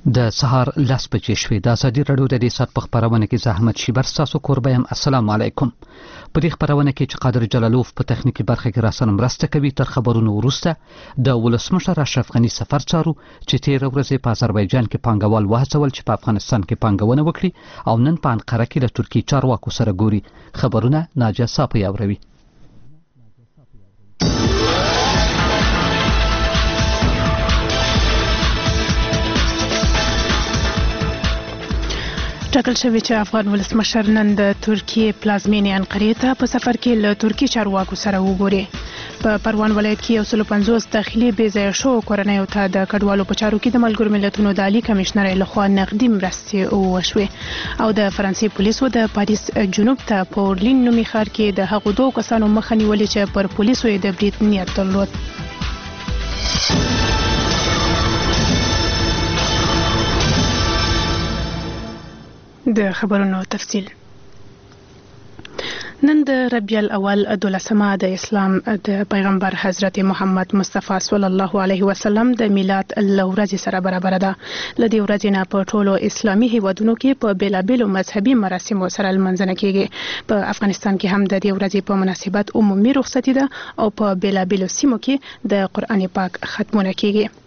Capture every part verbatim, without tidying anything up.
د سهار لس بجې شوې. د ازادي راډیو د دې ساعت په خپرونه کې زحمت شیبر ستاسو کوربه یم. السلام علیکم. په دې خپرونه کې چې قادر جلالوف په تخنیکی برخه کې راسره مرسته کوي. تر خبرونو وروسته د ولسمشر اشرف غنی سفر څارو چې تیر ورځ په آذربایجان کې پانګوال وهڅول چې په افغانستان کې پانګونه وکړي او نن په انقره کې د ترکی چارواکو سره ګوري. خبرونه ناجیه صافی اوروي. ټاکل شوی چې افغان ولسمشر نن د ترکیې پلازمینې انقرې ته په سفر کې له ترکی چارواکو سره وګوري. په پروان ولایت کې یو سل او پنځوس داخلي بې ځایه شوو کورنیو ته د کډوالو په چارو کې د ملګرو ملتونو د عالي کمشنر لخوا نقدي مرستې وشوې او د فرانسې پولیسو د پاریس جنوب ته په اورلین نومي ښار کې د هغو دوو کسانو مخه نیولې چې پر پولیسو یې د برید نیت درلود. د خبرونو تفصیل. نن د ربیع الاول دولسمه د اسلام د پیغمبر حضرت محمد مصطفی صلی الله علیه وسلم د میلاد له ورځې سره برابر ده. له دې ورځې نه په ټولو اسلامي هیوادونو کې په بیلابیلو مذهبي مراسمو سره لمانځنه کیږي. په افغانستان کې هم د دې ورځې په مناسبت عمومي رخصتي ده او په بیلابیلو سیمو کې د قرآن پاک ختمونه کیږي.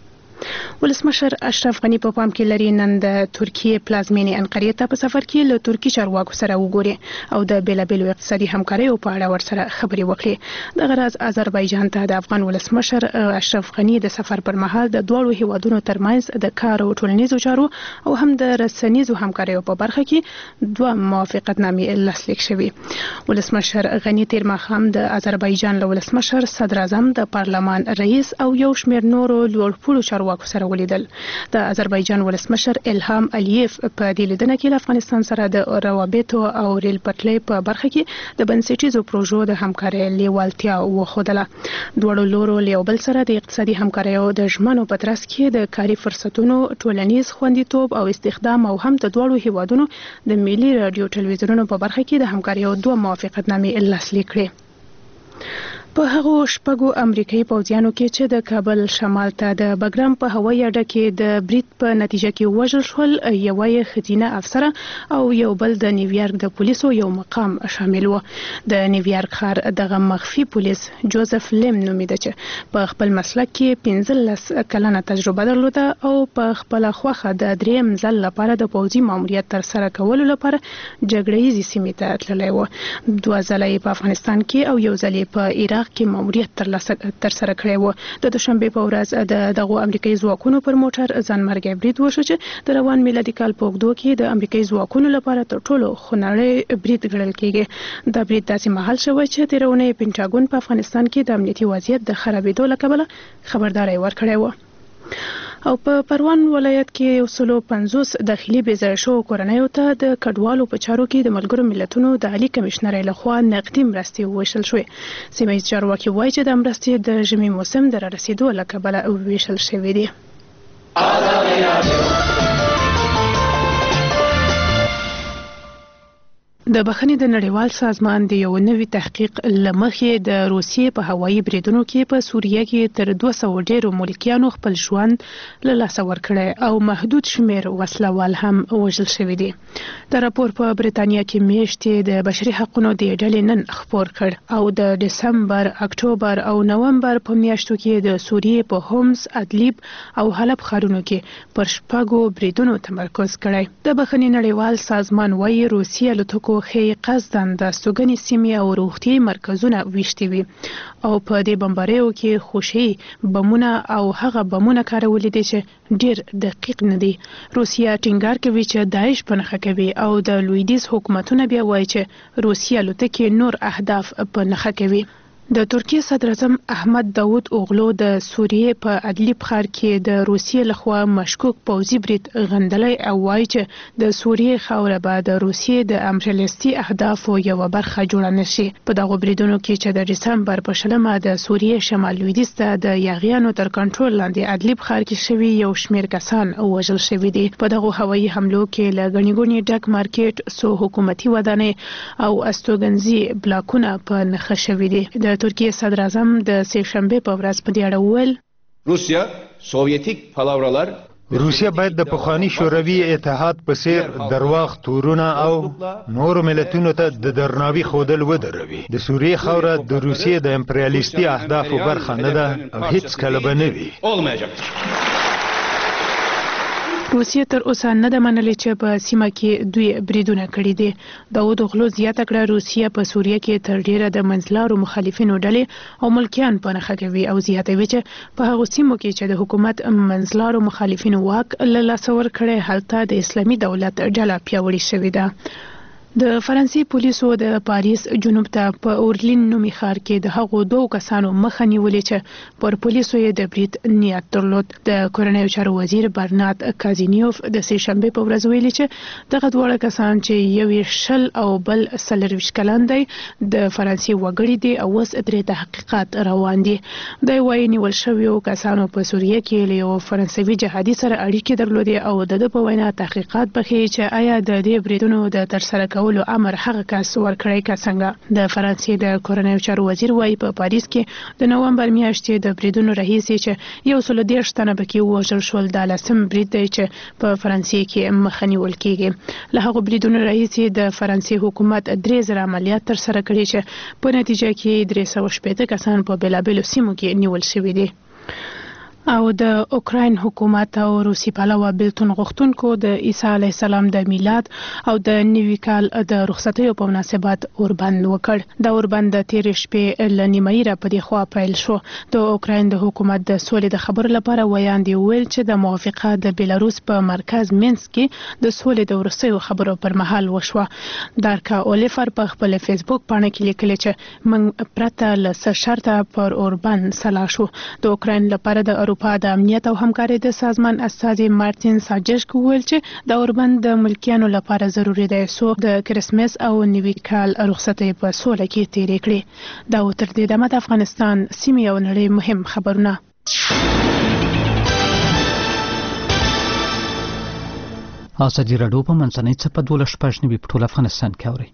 ولسمشر اشرف غنی په پام کې لري نن د ترکیې پلازمینې انقرې ته په سفر کې له ترکی چارواکو سره وګوري او د بیلابیلو اقتصادي همکاریو په اړه ورسره خبرې وکړي. دغه راز آذربایجان ته د افغان ولسمشر اشرف غنی د سفر پر مهال د دواړو هیوادونو ترمنځ د کار او ټولنیزو چارو او هم د رسنیزو همکاریو په برخه کې دوه موافقتنامې لاسلیک شوې. ولسمشر غنی تیر ماښام د آذربایجان له ولسمشر صدر اعظم د پارلمان رئیس او یو شمېر نورو لوړپوړو چارواکو سره ولیدل. د آذربایجان ولسمشر الهام الیف په دې لیدنه کې له افغانستان سره د روابطو او ریل پټلۍ په برخه کې د بنسټیزو پروژو د همکارۍ لیوالتیا وښودله. دواړو لورو له یو بل سره د اقتصادي همکاریو د ژمنو په ترڅ کې د کاري فرصتونو، ټولنیز خوندیتوب او استخدام او هم د دواړو هیوادونو د ملي رادیو ټلویزیونونو په برخه کې د همکاریو دوه موافقتنامې لاسلیک کړې. په هغو شپږو امریکایي پوځیانو کې چې د کابل شمال ته د بګرام په هوایي اډه کې د برید په نتیجه کې وژل شول، یوه یې ښځینه افسره او یو بل د نیویارک د پولیسو یو مقام شامل و. د نیویارک ښار دغه مخفي پولیس جوزف لیم نومیده چې په خپل مسلک کې پنځلس کلنه تجربه درلوده او په خپله خوښه د دریم ځل لپاره د پوځي ماموریت ترسره کولو لپاره جګړه ییزې سیمې ته تللی و. دوه ځله یې په افغانستان کې او یو ځل یې په عراق کې ماموریت ترسره کړی و. د دوشنبې په ورځ د دغو امریکایي ځواکونو پر موټر ځانمرګی برید وشو چې د روان میلادي کال په اوږدو کې د امریکایي ځواکونو لپاره تر ټولو خونړی برید ګڼل کیږي. دا برید داسې مهال شوی چې تېره اونۍ پینټاګون په افغانستان کې د امنیتي وضعیت د خرابېدو له کبله خبرداری ورکړی و. او په پروان ولایت کې یو سل او پنځوس داخلي بې ځایه شوو کورنیو ته د کډوالو په چارو کې د ملګرو ملتونو د عالي کمشنر لخوا نقدي مرستې وویشل شوې. سیمه ییز چارواکي وایي چې د مرستې د ژمي موسم د رارسېدو له کبله وویشل شوې دي. د بخښنې د نړیوال سازمان د یو نوي تحقیق له مخې د روسیې په هوایي بریدونو کې په سوریه کې تر دوه سوو ډېرو ملکیانو خپل ژوند له لاسه ورکړی او محدود شمېر وسلوال هم وژل شوي دي. دا راپور په برېټانیا کې میاشتې د بشري حقونو د ډلې نن خپور کړ او د ډسمبر، اکتوبر او نومبر په میاشتو کې د سوریې په هومس، ادلیب او حلب ښارونو کې پر شپږو بریدونو تمرکز کړی. د بخښنې نړیوال سازمان وایي روسیې الوتکو ښې قصداً د استوګنې سیمې او روغتیایي مرکزونه ویشتي وي او په دې بمباریو کې خوشي بمونه او هغه بمونه کارولي دي چې ډېر دقیق نه دي. روسیه ټینګار کوي چې داعش په نښه کوي او د لویدیځ حکومتونه بیا وایي چې روسیه الوتکې نور اهداف په نښه کوي. د ترکیې صدر اعظم احمد داود اوغلو د سوریې په ادلیب ښار کې د روسیې لخوا مشکوک پوځي برید غندلی او وایي چې د سوریې خاوره به د روسیې د امپریالیستي اهدافو یوه برخه جوړه نشي. په دغو بریدونو کې چې د ډسمبر په شلمه د سوریې شمال لویدیځ ته د یاغیانو تر کنټرول لاندې ادلیب ښار کې شوي یو شمېر کسان وژل شوي دي. په دغو هوایي حملو کې له ګڼې ګوڼې ډک مارکیټ، څو حکومتي ودانۍ او استوګنځي بلاکونه په نښه شوي دي. د ترکیې صدر اعظم د سه شنبې په ورځ په دې اړه وویل: Rusya Sovyetik palavralar روسیه باید د پخوانی شوروي اتحاد په څیر درواغ تورونه او نور ملتونو ته د درناوي ښودل ودروي. د سوریې خاوره د روسیې د امپریالیستي اهدافو برخه نه ده او هیڅ کله به نه وي. روسیه تر اوسه نه ده منلې چې په سیمه کې دوی بریدونه کړي دي. داود اوغلو زیاته کړه روسیه په سوریه کې تر ډیره د منځلارو مخالفینو ډلې او ملکیان په نښه کوي او زیاتوي چې په هغو سیمو کې چې د حکومت منځلارو مخالفینو واک له لاسه ورکړی هلته د اسلامي دولت ډله پیاوړې شوې ده. د فرانسې پولیسو د پاریس جنوب ته په اورلین نومي ښار کې د هغو دوو کسانو مخه نیولې چې پر پولیسو یې د برید نیت درلود. د کورنیو چارو وزیر برنارد کازینیوف د سې شنبې په ورځ ویلي چې دغه دواړه کسان چې یو یې شل او بل څلرویشت کلن دی د فرانسې وګړي دي او اوس ترې تحقیقات روان دي. دی وایي نیول شویو کسانو په سوریه کې له یو فرانسوي جهادي سره اړیکې درلودې او د ده په وینا تحقیقات بښي چې آیا د دې بریدونو د ترسره کولو امر هغه کس ورکړی که څنګه. د فرانسې د کورنیو چارو وزیر وایي په پاریس کې د نومبر میاشتې د بریدونو راهیسې چې یو سل دېرش تنه پکې ووژل شول دا لسم برید دی چې په فرانسې کې مخه نیول کیږي. له هغو بریدونو راهیسې د فرانسې حکومت درې زره عملیات ترسره کړي چې په نتیجه کې درې سوه شپېته کسان په بېلابېلو سیمو کې نیول شوي دي. او د اوکراین حکومت او روسي پلوه بیلتون غوښتونکو د عیسی علیه السلام د میلاد او د نوي کال د رخصتیو په مناسبت اوربند وکړ. دا اوربند د تېرې شپې له نیمایي را په دې خوا پیل شو. د اوکراین د حکومت د سولې د خبرو لپاره ویاندې وویل چې د موافقه د بیلاروس په مرکز مینسک کې د سولې د وروستیو خبرو پر مهال وشوه. دارکا اولیفر په خپل فیسبوک پاڼه کې لیکلي چې موږ پرته له څه شرطه پر اوربند سلا شو. د اوکراین لپاره د په د امنیت او همکارۍ د سازمان استازي مارتین ساجشک وویل چې د اوربند د ملکیانو لپاره ضروري دی څو د کرسمس او نوي کال رخصتۍ په سوله کې تیرې کړي. دا تر دې دمه د افغانستان سیمې او نړۍ مهم خبرونه. ازادي راډیو په منځنۍ څپه دولس شپږ نوي په ټول افغانستان کې اوري.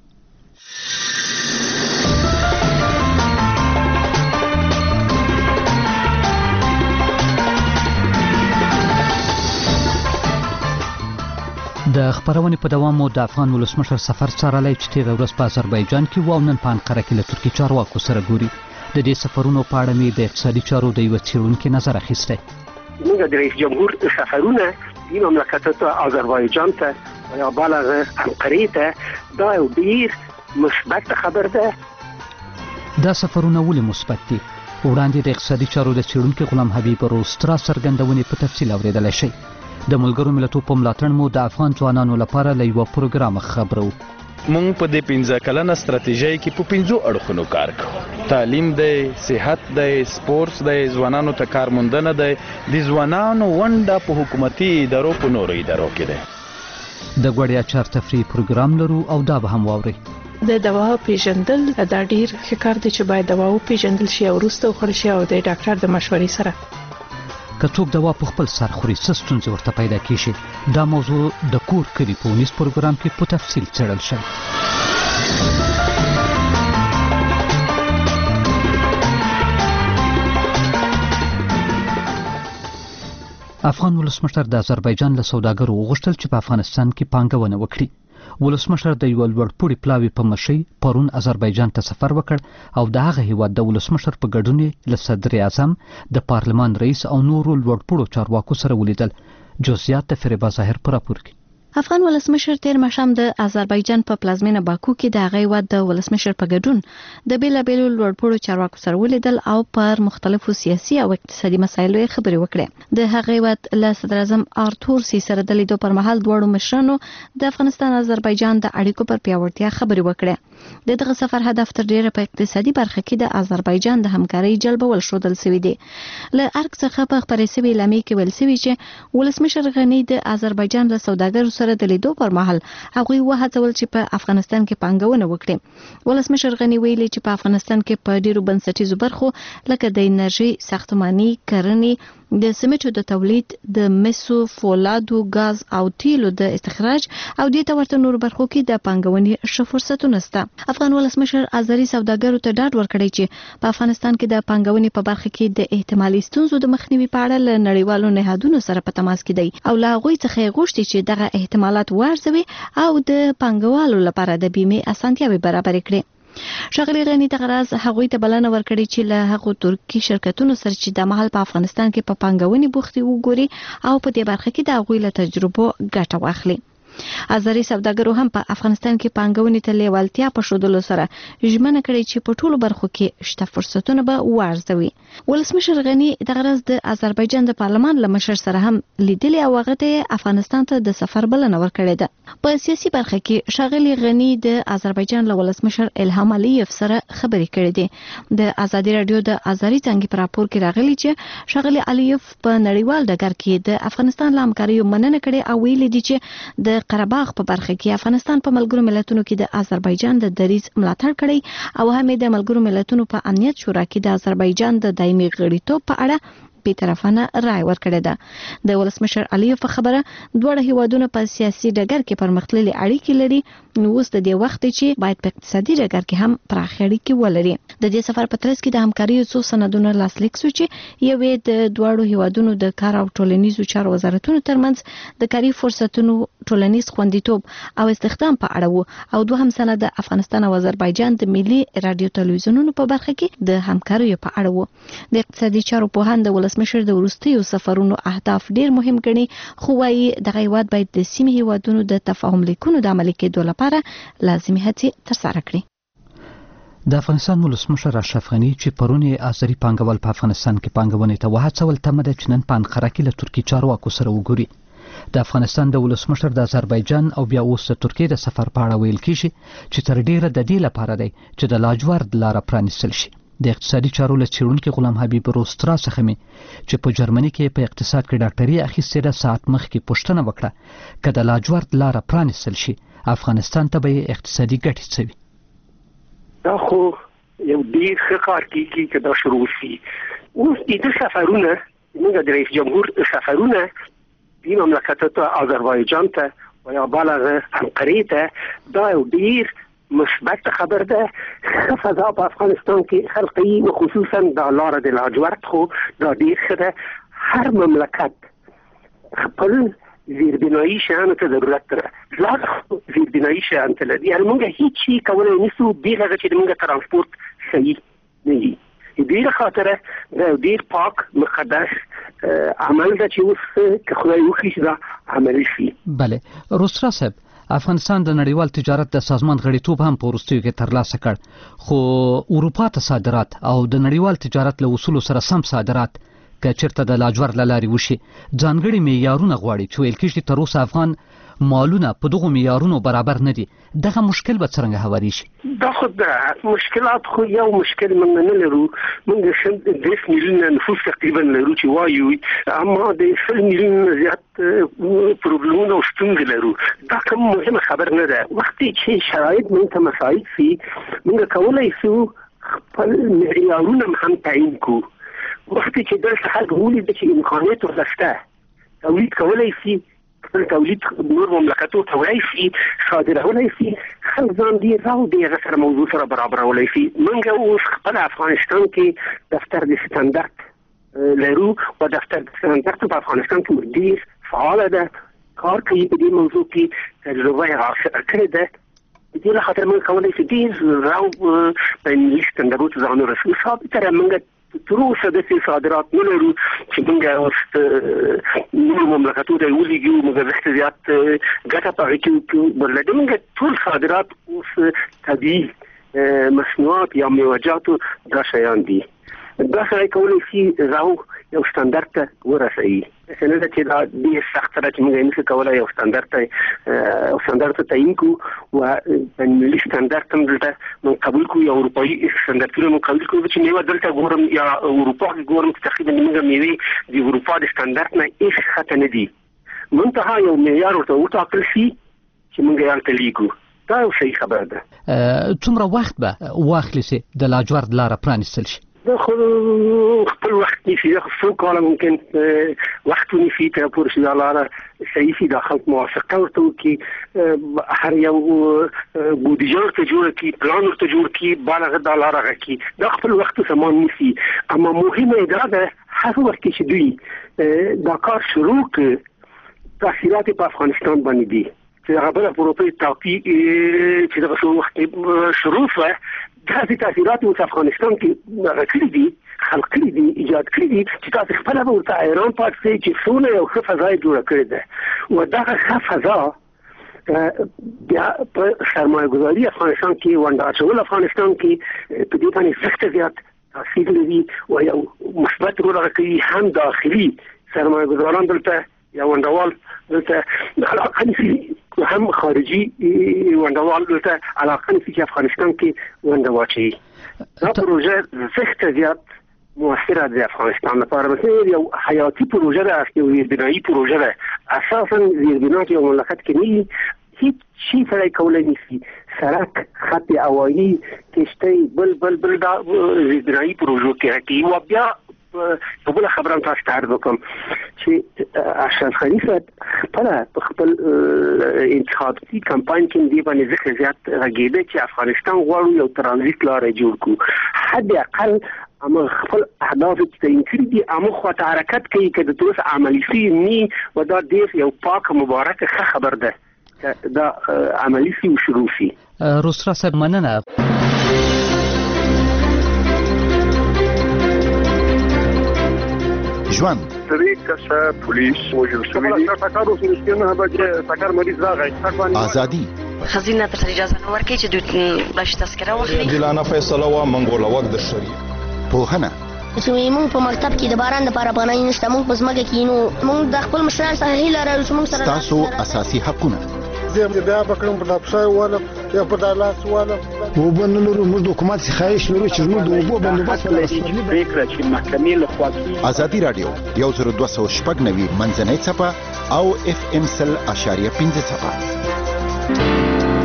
د خبرونې په دوام مو د افغان ولسمشر سفر څارلی چې تېره ورځ په آذربایجان کې و او نن په انقره کې له ترکي چارواکو سره ګوري. د دې سفرونو په اړه مې د اقتصادي چارو د یوه څېړونکي نظر اخیستی. موږ د رئیس جمهور سفرونه این مملکت ته آذربایجان ته و یا بلغ انقره ته دا یو ډېر مثبت خبر ده. دا سفرونه ولې مثبت دي؟ وړاندې د اقتصادي چارو د څېړونکي غلام حبیب روسترا څرګندونې په تفصیل اورېدلی شئ. د ملګرو ملتونو په ملاتړ مو د افغان ځوانانو لپاره له یوه پروګرام خبرو. مونږ په دې پنځه کلنه ستراتیژۍ کې په پنځو اړخونو کار کوو. تعلیم دی، صحت دی، سپورتس دی، ځوانانو ته کار موندنه دی، د ځوانانو ونډه په حکومتي ادارو په نورو ادارو کې دی. د غوړیا چار تفریح پروګرام لرو او دا به هم واورئ. د دوا پیژندل دا ډیر ښه کار دی چې باید دوا پیژندل شي او وروسته وخوړل شي او د ډاکټر د مشورې سره. که څوک دوا په خپل سر خوري څه ستونزې ورته پیدا کېږي؟ دا موضوع د کور کلي په اونیز پروګرام کې په تفصیل څېړل شوی. افغان ولسمشر د آذربایجان له سوداګرو وغوښتل چې په افغانستان کې پانګونه وکړي. ولسمشر د یو لوړپوړي پلاوي په مشۍ پرون آذربایجان ته سفر وکړ او د هغه هیواد د ولسمشر په ګډون له صدر اعظم د پارلمان رئیس او نورو لوړپوړو چارواکو سره ولیدل. جزئیات د فریبا ظاهر په راپور کې. افغان ولسمشر تیر ماښام د آذربایجان په پلازمینه باکو کې د هغه هیواد د ولسمشر په ګډون د بیلابېلو لوړپوړو چارواکو سره ولیدل او پر مختلفو سیاسي او اقتصادي مسایلو یې خبرې وکړې. د هغه هیواد له صدر اعظم آرتور سی سره د لیدو پر مهال دواړو مشرانو د افغانستان آذربایجان د اړیکو پر پیاوړتیا خبرې وکړې. د دغه سفر هدف تر ډیره په اقتصادي برخه کې د آذربایجان د همکارۍ جلبول شودل شوی دی. له ارګ څخه په خبرې شوې اعلامیې کې ویل شوی چې ولسمشر غنی د آذربایجان له سوداګرو سره د لیدو پر مهال هغوی وهڅول چې په افغانستان کې پانګونه وکړي. ولسمشر غنی ویلي چې په افغانستان کې په ډیرو بنسټیزو برخو لکه د انرژي، ساختماني، کرنې، د سمټو د تولید د مسو فولادو غاز او تیلو د استخراج او د تورته نور برخو کې د پانګونې ښه فرصتونه شته. افغان ولسمشر ازاري سوداګرو ته ډاډ ورکړی چې په افغانستان کې د پانګونې په برخه کې د احتمالي ستونزو د مخنیوي په اړه له نړیوالو نهادونو سره په تماس کې دی او له هغوی څخه غوښتي چې دغه احتمالات وارزوي او د پانګوالو لپاره د بیمې اسانتیاوې برابر کړي. ښاغلي غني ته غراز هغوی ته بلنه ورکړي چې له هغو ترکي شرکتونو سره چې د مهال په افغانستان کې په پانګونې بوختي وګوري او په دې برخه کې د هغوی له تجربو ګټه واخلي. ازاري سوداګرو هم په افغانستان کې پانګونې ته لیوالتیا په ښودلو سره ژمنه کړې چې په ټولو برخو کې شته فرصتونه به وارزوي. ولسمشر غني د غرض د آذربایجان د پارلمان له مشر سره هم لیدلې او هغه ته افغانستان ته د سفر بلنه ورکړې ده. په سیاسي برخه کې ښاغلي غني د آذربایجان له ولسمشر الهام علیف سره خبرې کړې دي. د ازادي رادیو د ازاري څنګه په راپور کې راغلي چې ښاغلي علیف په نړیوال ډګر کې د افغانستان له همکاریو مننه کړې او ویلي دي چې د قره باغ په برخه کې افغانستان په ملګرو ملتونو کې د آذربایجان د دریځ ملاتړ کړی او هم د ملګرو ملتونو په امنیت شورا کې د آذربایجان د دایمي غړیتوب په اړه بې طرفانه رائے ورکړې ده. د ولسمشر علیف په خبره دوه هیوادونه په سیاسي ډګر کې پرمختللي اړیکې لري، نو اوس د دې وخت چې باید په اقتصادي ډګر کې هم پراخ اړیکې ولري. د دې سفر په ترڅ کې د همکارۍ څو سندونه لاسلیک شو چې یوې د دوه هیوادونو د کار او ټولنیزو چارو وزارتونو ترمنځ د کاري فرصتونو ټولنیز خوندیتوب او استخدام په اړه وو او دوهم سند د افغانستان او آذربایجان د ملي رادیو تلویزیونونو په برخه کې د همکاریو په اړه وو. د اقتصادي چارو پوهاند د ولسمشر د وروستیو سفرونو اهداف ډیر مهم ګڼي، خو وايي دغه هیواد باید د سیمې هیوادونو د تفاهم لیکونو د عملي کېدو لپاره لازمي هڅې ترسره کړي. د افغانستان ولسمشر اشرف غني چې پرون آذري پانګوال په افغانستان کې پانګونې ته وهڅول تمه ده چې نن په انقره کې له ترکي چارواکو سره وګوري. د افغانستان د ولسمشر د آذربایجان او بیا اوس د ترکیې د سفر په اړه ویل کیږي چې تر ډیره د دې لپاره دی چې د لاجورد لاره پرانیستل شي. د اقتصادي چارو له څېړونکي غلام حبیب روسترا څخه مې چې په جرمني کې په اقتصاد کې ډاکټري اخیستې ده ساعت مخکې پوښتنه وکړه که د لاجورد لاره پرانیستل شي افغانستان ته به اقتصادي ګټې څه وي. دا خو یو ډېر ښه کار کېږي که دا شروع شي. اوس دې سفرونه زموږ د رئیس جمهور سفرونه دې مملکتو ته آذربایجان ته و یا بلغه انقرې ته دا یو ډېر مثبت خبر ده. فضا په افغانستان کې خلقي و خصوصا د لار د لاجورد خو دا ډیر ښه ده. هر مملکت خپل زیربنایي شیانو ته ضرورت لري. لار زیربنایي شیان ته لري. یعنې موږ هیڅ شي کولی نشو بې هغه چې موږ ترانسپورت صحیح نه وي. دې خاطره دا ډیر پاک مقدس عمل ده چې اوس که خدای وکړي چې دا عملي شي. بله روسترا صاحب، افغانستان د نړیوال تجارت د سازمان غړیتوب هم په وروستیو کې ترلاسه کړ، خو اروپا ته صادرات او د نړیوال تجارت له اصولو سره سم صادرات که چېرته د لاجورد له لارې وشي ځانګړي معیارونه غواړي چې ویل کېږي تر اوسه افغان مالونه په دغو معیارونو برابر نه دي. دغه مشکل به څرنګه هواري شي؟ دا خو د مشکلات خو یو مشکل موږ نه لرو. موږ شل دېرش میلیونه نفوس تقریبا لرو چې وایو، اما د سل میلیونه زیات پروبلمونه او ستونزې لرو. دا کوم مهمه خبر نه ده. وختي چې شرایط موږ ته مساعد شي موږ کولی شو خپل معیارونه هم تعیین کړو. وختي چې دلته خلک ولیدل چې امکانات ورته شته، تولید کولی شي خپل تولید نور مملکتو ته وړی شي، صادرولی شي، خلک ځان ډېر راو د هغه سره موضوع سره برابرولی شي. موږ اوس خپل افغانستان کې دفتر د سټنډرډ لرو او دفتر د سټنډرډ په افغانستان کې ډېر فعاله ده، کار کوي په دې موضوع کې، تجربه یې حاصله کړې ده. د دې له خاطر موږ کولی شو ډېر راو په ملي سټنډرډو ته ځان ورسوو. ثابته موږ تر اوسه داسې صادرات نه لرو چې موږ اوس نورو مملکتو ته ولیږو، موږ زښته زیات ګټه په هغې کې وکړو. بلکې موږ ټول صادرات اوس طبیعي مصنوعات یا میوه‌جاتو دا شیان دي. دا سړی کولی شي راو یو سټنډرډ ته ورسوي. داسې نه ده چې دا ډېر سخته ده چې موږ یې نشو کولی یو سټنډرډ ته یو سټنډرډ ته تعیین کړو او په ملي سټنډرډ هم دلته موږ قبول کړو یا اروپایي سټنډرډونه موږ قبول کړو. چې میوه دلته ګورم یا اروپا کې ګورم چې تقریبا موږ میوې د اروپا د سټنډرډ نه هېڅ ښکته نه دي. منتها یو معیار ورته وټاکل شي چې موږ یې هلته لیږو. دا یو صحیح خبره ده. څومره وخت به واخلي چې د لاجورد لاره پرانیستل شي؟ دا خو خپل وخت نیسي، دا څو کاله ممکن وخت ونیسي تر پورې چې دا لاره صحیح شي، دا خلک موافقه ورته وکړي، هر یو بودیجه ورته جوړه کړي، پلان ورته جوړ کړي، بالغ دا لاره هغه کړي. دا خپل وخت زمان نیسي. اما مهمه دا ده هر وخت چې دوی دا کار شروع کړي، تاثیرات په افغانستان باندې دي چې هغه بل پروپې توقیع چې دا شو وخت شروع شوه، دا د تاثیرات په افغانستان کې راکړي دي، خلق کړي دي، ایجاد کړي دي چې تاسو خپل به ورته ایران پاتې چې څونه یو ښه فضا جوړه کړې ده. و دا ښه فضا بیا په سرمایه ګذاري افغانستان کې ونډه اچول افغانستان کې په دې باندې سخت زیات تاثیر لري او یو مثبت رول راکوي. هم داخلي سرمایه ګذاران دلته یا وندوال دلته علاقه نسی، هم خارجي وندوال دلته علاقه نسی چې افغانستان کې وندواچي. دا پروژه سخت زیات موثره ده افغانستان لپاره، مثلا یو حیاتي پروژه ده، یو زیربنایی پروژه ده. اساسا زیربنا یو مملکت کې نه هیڅ شي سره کولای نشي، سړک، خط هوایی، کشتۍ، بل بل بل دا زیربنایی پروژو کې راځي. او بیا په بل خبره تاسو ته عرض وکم چې اشرف غني صاحب خپل خپل انتخابي کمپاین کې دی باندې ځکه زیات راګیده چې افغانستان غواړي یو ترانزیت لار جوړ کړو، حد اقل اما خپل اهداف ته انکری دي، اما خو ته حرکت کوي چې د توس عملی شي ني. و دا ډیر یو پاک مبارک خبر ده دا عملی شي او شروع شي. روسرا صاحب مننه. ژوند درې کسه پولیس وژل شوي دي. سکر اوس نشته به سکر مریض راغی. ازادي خزینه ته اجازه نه ورکړي چې دوی بلش تذکره واخلي. دلانه فیصله وا منګوله وخت د شری پوهنه چې موږ په مکتب کې د باران لپاره پناه نشته، موږ په ځمکه کې نو موږ د خپل مشران سره هیله لرو چې موږ سره تاسو اساسي حقونه زه بیا بکرم په دپسای والا یا په دالاس والا و بنلو موږ د حکومت خواهش لرو چې موږ د اوبو بندوبست ولرو. فکر چې محکمې له خوا ازادي رادیو یو زر دوه سوه شپږ نوي منځنۍ څپه او اف ام سل اشاریه پنځه څپه.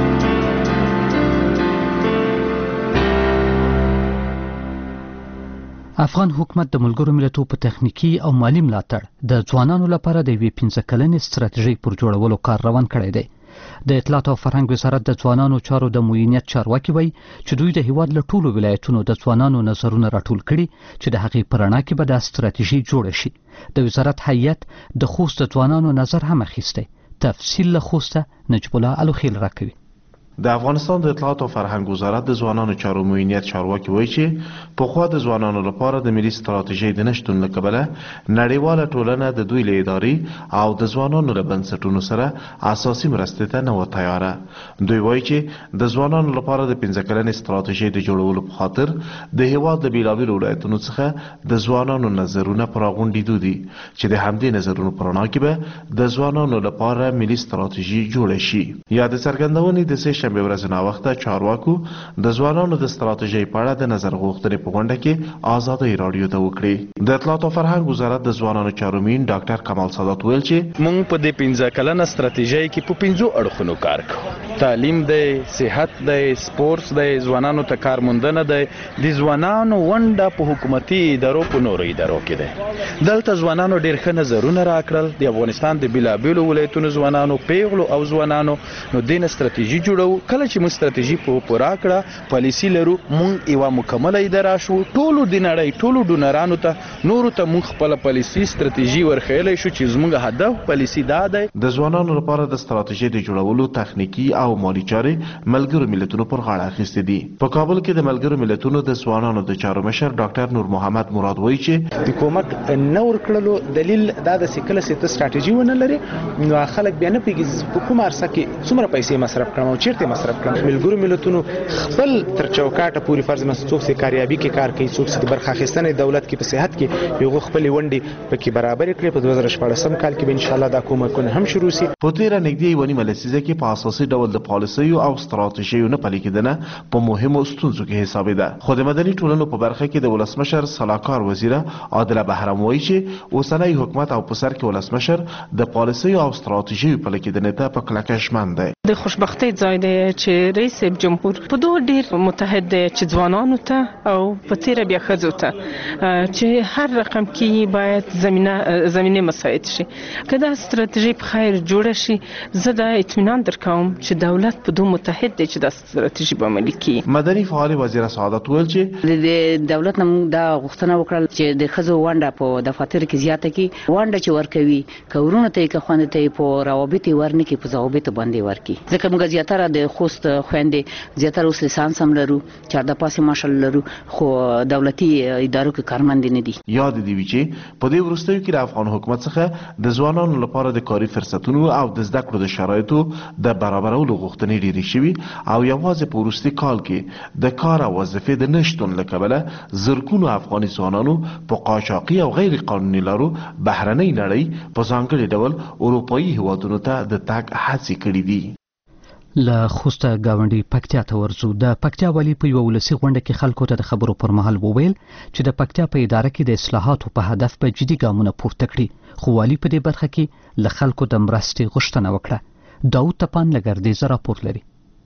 افغان حکومت د ملګرو ملتونو په تخنیکی او مالی ملاتړ د ځوانانو لپاره د یوې پنځه کلنې ستراتیژي پر جوړولو کار روان کړی دی. د اطلاعات او فرهنګ وزارت د ځوانانو چارو د موینیت چارواکي وایي چې دوی د هیواد له ټولو ولایتونو د ځوانانو نظرونه راټول کړي چې د هغې په رڼا کې به دا ستراتیژي جوړه شي. د وزارت هیئت د خوست د ځوانانو نظر هم اخیستی. تفصیل له خوسته نجیب الله الوخیل راکوي. د افغانستان د اطلاعات او فرهنګ وزارت د ځوانانو چارو موینیت چارواکي وایي چې په خوا د ځوانانو لپاره د ملي ستراتیژۍ د نشتون له کبله نړیواله ټولنه د دوی له ادارې او د ځوانانو له بنسټونو سره اساسي مرستې ته نه وه تیاره. دوی وایي چې د ځوانانو لپاره د پنځه کلنې ستراتیژۍ د جوړولو په خاطر د هیواد د بېلابېلو ولایتونو څخه د ځوانانو نظرونه په راغونډېدو دي چې د همدې نظرونو په رڼا کې به د ځوانانو لپاره ملي ستراتیژي جوړه شي. یا د څرګندونې د سه شنبه ورځ ناوخته چارواکو د ځوانانو د ستراتیژۍ په اړه د نظر غوښتنې په غونډه کې آزادۍ رادیو ته وکړې. د اطلاعات او فرهنګ وزارت د ځوانانو چارو مین ډاکټر کمال سادات ویل چې موږ په دې پنځه کلنه ستراتیژۍ کې په پنځو اړخونو کار کوو. تعلیم دی، صحت دی، سپورتس دی، ځوانانو ته کار موندنه دی، د ځوانانو ونډه په حکومتي ادارو په نورو ادارو کې دی. دلته ځوانانو ډېر ښه نظرونه راکړل. د افغانستان د بېلابېلو ولایتونو ځوانانو، پیغلو او ځوانانو نو دې نه ستراتیژي جوړو. کله چې موږ ستراتیژي په پوره کړه، پالیسي لرو، موږ یوه مکمله اداره شو. ټولو د نړۍ ټولو ډونرانو ته نورو ته موږ خپله پالیسي ستراتیژي ورښیلی شو چې زموږ هدف پالیسي دا دی. د ځوانانو لپاره د ستراتیژۍ د جوړولو تخنیکي او مالی چارې ملګرو ملتونو پر غاړه اخیستې دي. په کابل کې د ملګرو ملتونو د ځوانانو د چارو مشر ډاکټر نور محمد مراد وایي چې د کومک نه ورکړلو دلیل دا د سکله سیته ستراتیژي ونه لري، نو خلک بیا نه پوهېږي په کومه عرصه کې څومره پیسې مصرف کړم او چیرته مصرف کړم. ملګرو ملتونو خپل تر چوکاټه پوری فرض مس څوک سي کاریابي کې کار کوي، څوک سي برخه اخیستنې دولت کې په صحت کې یو خپل ونډې پکې برابر کړي. په دوه زره شپږم کال کې به ان شاء الله دا کومکونه هم شروع شي. په تیر نږدې ونی ملسیزه کې په اساسي ډول د د پالیسیو او ستراتیژیو نه پلي کېدنه په مهمو ستونزو کې حسابېده. خو د مدني ټولنو په برخه کې د ولسمشر سلاکار وزیره عادله بهرام وایي چې اوسنی حکومت او په سر کې ولسمشر د پالیسیو او ستراتیژیو پلي کېدنې ته په کلکه ژمن دی. د خوشبختۍ ځای دی چې رئیس جمهور په دوه ډیر متحد دی چې ځوانانو ته او په تیره بیا ښځو ته چې هر رقم کې باید زمینه زمینه مساعد شي. که دا ستراتیژي په خیر جوړه شي زه دا اطمینان درکوم چې دولت په دوه متحد دی چې دا ستراتیژي به عملي کړي. مدني فعال وزیر سعادت ویل چې د دولت نن دا غوښتنه وکړه چې د ښځو ونډه په دفاتر کې زیاته کړي. ونډه چې ورکوي کورونه ته کې خوند ته په روابط ورنه کې په ضوابط باندې ورکي. ځکه موږ زیاتره د خوست خويندې زیاتره اوس لیسانس هم لرو چارده پاسې ماشال لرو خو دولتي ادارو کې کارمند نه دي. یاد دی چې په دې وروستیو کې د افغان حکومت څخه د ځوانانو لپاره د کاري فرصتونو او د زده کړو د شرایطو د برابرولو غوښتنې ډېرې شوي او یوازې په وروستي کال کې د کار او وظیفې د نشتون له کبله زرګونو افغاني ځوانانو په قاچاقي او غیر قانوني لارو بهرنۍ نړۍ په ځانګړي ډول اروپایي هیوادونو ته د تګ هڅې کړې دي. له خوسته گاونډي پکتیا ته ورځو. د پکتیا والی په یو ولسی غونډه کې خلکو ته د خبرو پر مهال وویل چې د پکتیا په اداره کې د اصلاحاتو په هدف به جدي ګامونه پورته کړي. خو والی په دې برخه کې له خلکو د مرستې غوښتنه وکړه. داود تپان لګردیزه راپور لري.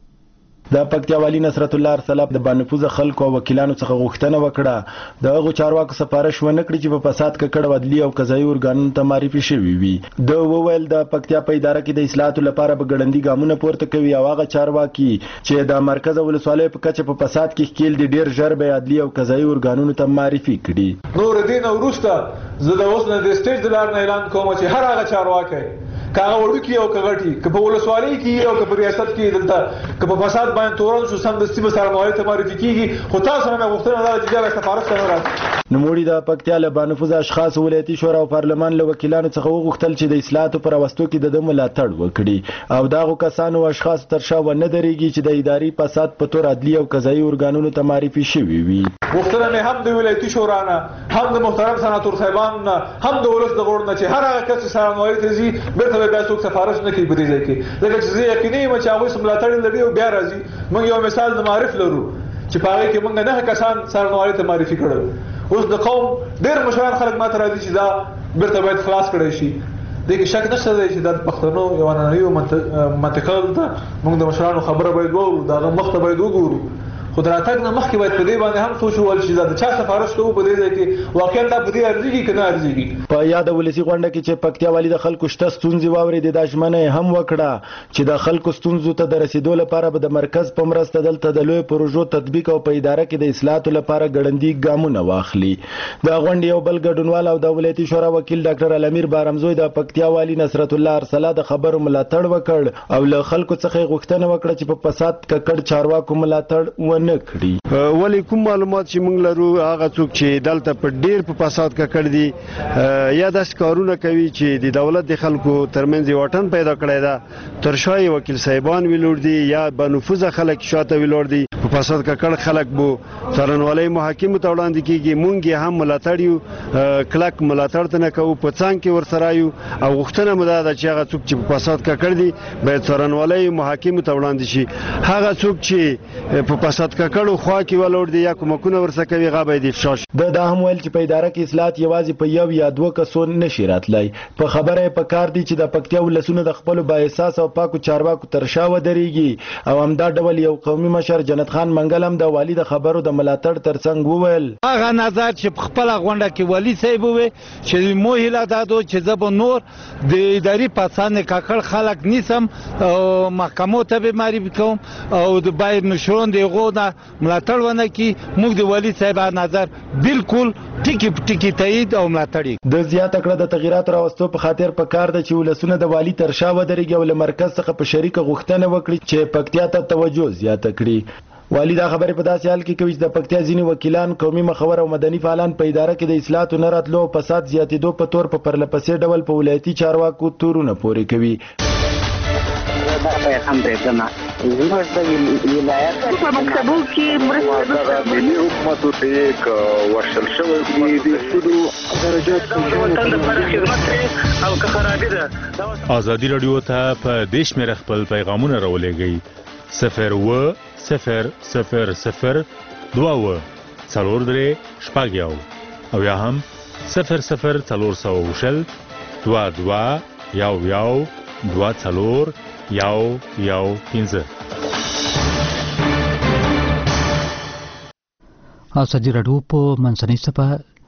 د پکتیا والی نصرت الله ارسلاب د بانفوذ خلکو او وکیلانو څخه غوښتنه وکړه د هغو چارواکو سفارش ونه کړي چې په فساد ککړ ودلی او قضایي ارګانونو ته معرفي شوي وي. د وویل د پکتیا په اداره کې د اصلاحاتو لپاره به ګړندي ګامونه پورته کوي او هغه چارواکي چې د مرکز او ولسوالۍ په کچه په فساد کې ښکیل دي ډیر ژر به عدلي او قضایي ارګانونو ته معرفي کړي. نور دین او وروسته زه د اوس نه د سټیج د لار نه اعلان کوم چې هر هغه چارواکي کاغه وړوکی او کغټي که په ولسوالۍ کې او که په ریاست کې دلته که په فساد باندې تورن شو سم د سیمه سره موارد ته معرفي کیږي. خو تاسو نه غوښتنه ده چې دا سفارت سره راځي. نوموړي د پکتیا له بانفوذ اشخاص ولایتي شورا او پارلمان له وکیلانو څخه وغوښتل چې د اصلاحاتو پر واستو کې د ملاتړ وکړي او دغه کسانو او اشخاص تر شا و نه درېږي چې د اداري فساد په تور عدلي او قضایي ارګانونو ته معرفي شوي وي. غوښتنه مې هم د ولایتي شورا نه هم د محترم سناتور صاحبان نه هم د ولس د غوړ نه چې هر هغه کس سره موارد ته ځي بیرته بیا څوک سفارش نه کوي په دې ځای کې. ځکه چې زه یقیني یم چې هغوی ملاتړ لري او بیا راځي. موږ یو مثال د معرف لرو چې په هغې کې موږ نه کسان سره موارد ته معرفي کړل. اوس د قوم ډېر مشران خلک ماته راځي چې دا بیرته باید خلاص کړی شي. دې کې شک نشته دی چې دا د پښتنو یو عنعنوي منطقه ده. موږ د مشرانو خبره باید واورو د هغه مخ ته باید وګورو. خو د راتګ نه مخکې باید په دې باندې هم سوچ وویل شي دا د چا سفارش کوو په دې ځای کې واقعا دا په دې ارزېږي که نه ارزېږي. په یاده ولسي غونډه کې چې پکتیا والي د خلکو شته ستونزې واورېدې دا ژمنه یې هم وکړه چې د خلکو ستونزو ته د رسېدو لپاره به د مرکز په مرسته دلته د لویو پروژو تطبیق او په اداره کې د اصلاحاتو لپاره ګړندي ګامونه واخلي. د غونډې یو بل ګډونوال او د ولایتي شورا وکیل ډاکټر الامیر بارمزوی د پکتیا والي نصرت الله ارسلا د خبرو ملاتړ وکړ او له خلکو څخه غوښتنه وکړه چې په فساد ککړ چارواکو ملاتړ ونه کړي. ولی کوم معلومات چې موږ لرو هغه څوک چې دلته په ډیر په فساد ککړ دي یا داسې کارونه کوي چې د دولت د خلکو ترمنځ واټن پیدا کړی ده. تر شای وکیل صاحبان ویلور دي یا بنفوذ خلک شاته ویلور دي په فساد ککړ خلک بو څارنوالۍ محاکمو ته وړاندې کیږي. مونږ یې هم ملاتړ یو کلک ملاتړ ته نه کوو په څنګ کې ورسره یو او غوښتنه مو ده چې هغه څوک چې په فساد ککړ دي باید څارنوالۍ محاکمو ته وړاندې شي. هغه څوک چې په فساد ککړ خوا کې ولور دي یا کومکونه ورسره کوي هغه باید افشا شي. د دا هم ویل چې په اداره کې اصلاحات یوازې په یو یا دوه کسو نشي راتلی. په خبره یې پکار دي چې د پکتیا ولسونه د خپلو بااحساس او پاکو چارواکو تر شا ودرېږي او همدا ډول یو قومي مشر جنت خان منګل هم د والي د خبرو د ملاتړ ترڅنګ وویل هغه نظر چې په خپله غونډه کې والي صاحب ووی چې مو هیله دا ده چې زه به نور د اداري فساد ککړ خلک نیسم او محکمو ته به معرفي کوم او د باید مشران د هغو نه ملاتړ ونه کی. موږ د والي صاحب نظر بالکل ټکی ټکی تایید او ملاتړ. د زیاته کړه د تغیرات راوستو په خاطر په کار ده چې ولسونه د والي تر شا ودرېږي او له مرکز څخه په شریکه غوښتنه وکړي چې پکتیا ته توجه زیاته کړي. والي دا خبرې په داسې حال کې کوي چې د پکتیا ځینې وکیلان قومي مخور او مدني فعالان په اداره کې د اصلاحاتو نه راتلو او فساد زیاتېدو په تور په پرلپسې ډول په ولایتي چارواکو تورونه پورې کوي. زموږ د ولایت په مکتبو کې مرسته ملي حکومت ته یک ورشل شوی دی د سودو درجات او خرابې ده. ازادي رادیو ته په دیش مې خپل پیغامونه راولېږئ صفر و صفر صفر صفر دوه و څلور درې شپږ یو او یا هم صفر صفر څلور سوه وشل دوه دوه یو یو دوه څلور یو یو پنځه. ازادي رادیو په منځنۍ څپه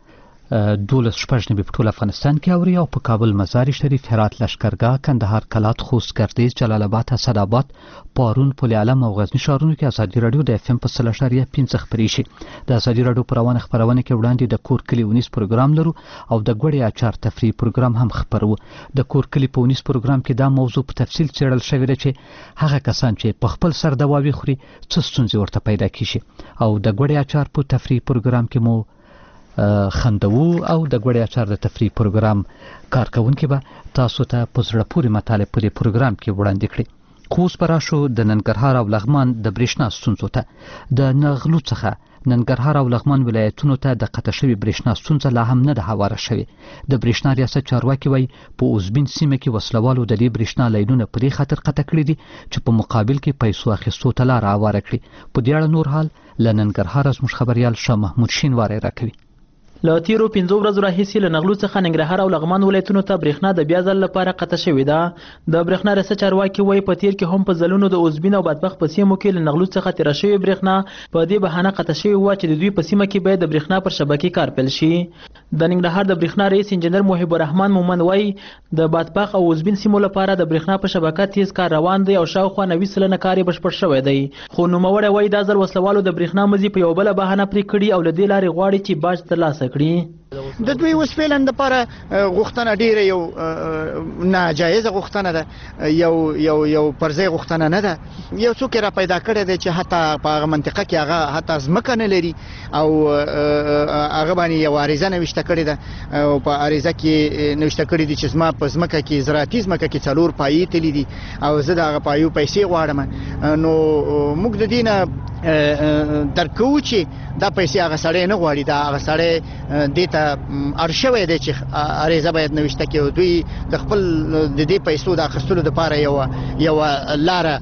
دولس شپږ نوي په ټول افغانستان کې اوري او په کابل، مزار شریف، هرات، لشکرګاه، کندهار، کلات، خوست، ګردیز، جلال آباد، اسداباد، پارون، پل علم او غزنی ښارونو کې ازادي رادیو د اف ام په سل اشاریه پنځه خپرې شي. د ازادي رادیو پر روانه خبرونه کې وړاندې د کور کلی ونیس پروګرام لرو او د ګوړې اچار تفریح پروګرام هم خبرو. د کور کلی په ونیس پروګرام کې دا موضوع په تفصیل څېړل شوې ده چې هغه کسان چې په خپل سر دواوی خوري څه ستونزې ورته پیدا کیږي او د ګوړې اچار په تفریح پروګرام کې مو خندوو او د ګوړې اچار د تفریح پروګرام کارکونکي به تاسو ته په زړه پورې مطالب په دې پروګرام کې وړاندې کړي. خو اوس به راشو د ننګرهار او لغمان د برېښنا ستونزو ته. د نغلو څخه ننګرهار او لغمان ولایتونو ته د قطع شوې برېښنا ستونزه لا هم نه ده هواره شوې. د برېښنا ریاست چارواکي وایي په اوزبین سیمه کې وسلوالو د دې برېښنا لاینونه په دې خاطر قطع کړي دي چې په مقابل کې پیسو اخیستو ته لاره هواره کړي. په دې اړه نور حال له ننګرهار زموږ خبریال شاه محمود شینواری راکوي. له تیرو پنځو ورځو راهیسې له نغلو څخه ننګرهار او لغمان ولایتونو ته برېښنا د بیا ځل لپاره قطع شوې ده. د برېښنا ریاست چارواکي وایي په تیر کې هم په ځلونو د اوزبین او بدبخ په سیمو کې له نغلو څخه تېره شوې برېښنا په دې بهانه قطع شوې وه چې د دوی په سیمه کې باید د برېښنا پر شبکې کار پیل شي. د ننګرهار د برېښنا رئیس انجنیر محب الرحمن مومند وایي د بدبخ او اوزبین سیمو لپاره د برېښنا په شبکه تیز کار روان دی او شاوخوا نوي سلنه کار یې بشپړ شوی دی. خو نوموړی وایي دا ځل وسلوالو د برېښنا مزي په یوه بله بهانه پرې کړي او له دې لارې غواړي چې باج ترلاسه کړي. د دوی اوس فعلا دپاره غوښتنه ډیره یو ناجایزه غوښتنه ده، یو یو یو پرځای غوښتنه نه ده. یو څوک را پیدا کړی دی چې حتی په هغه منطقه کې هغه حتی ځمکه نه لري او هغه باندې یو عریضه نوشته کړې ده او په عریضه کې نوشته کړي دي چې زما په ځمکه کې زراعتي ځمکه کې څلور پایې تللي دي او زه د هغه پایو پیسې غواړم. نو موږ د دې نه درک کوو چې دا پیسې هغه سړی نه غواړي، دا هغه سړی دې ته اړ شوی دی چې عریضه باید نوشته کړي او دوی د خپل د دې پیسو د اخیستلو دپاره یوه یوه لاره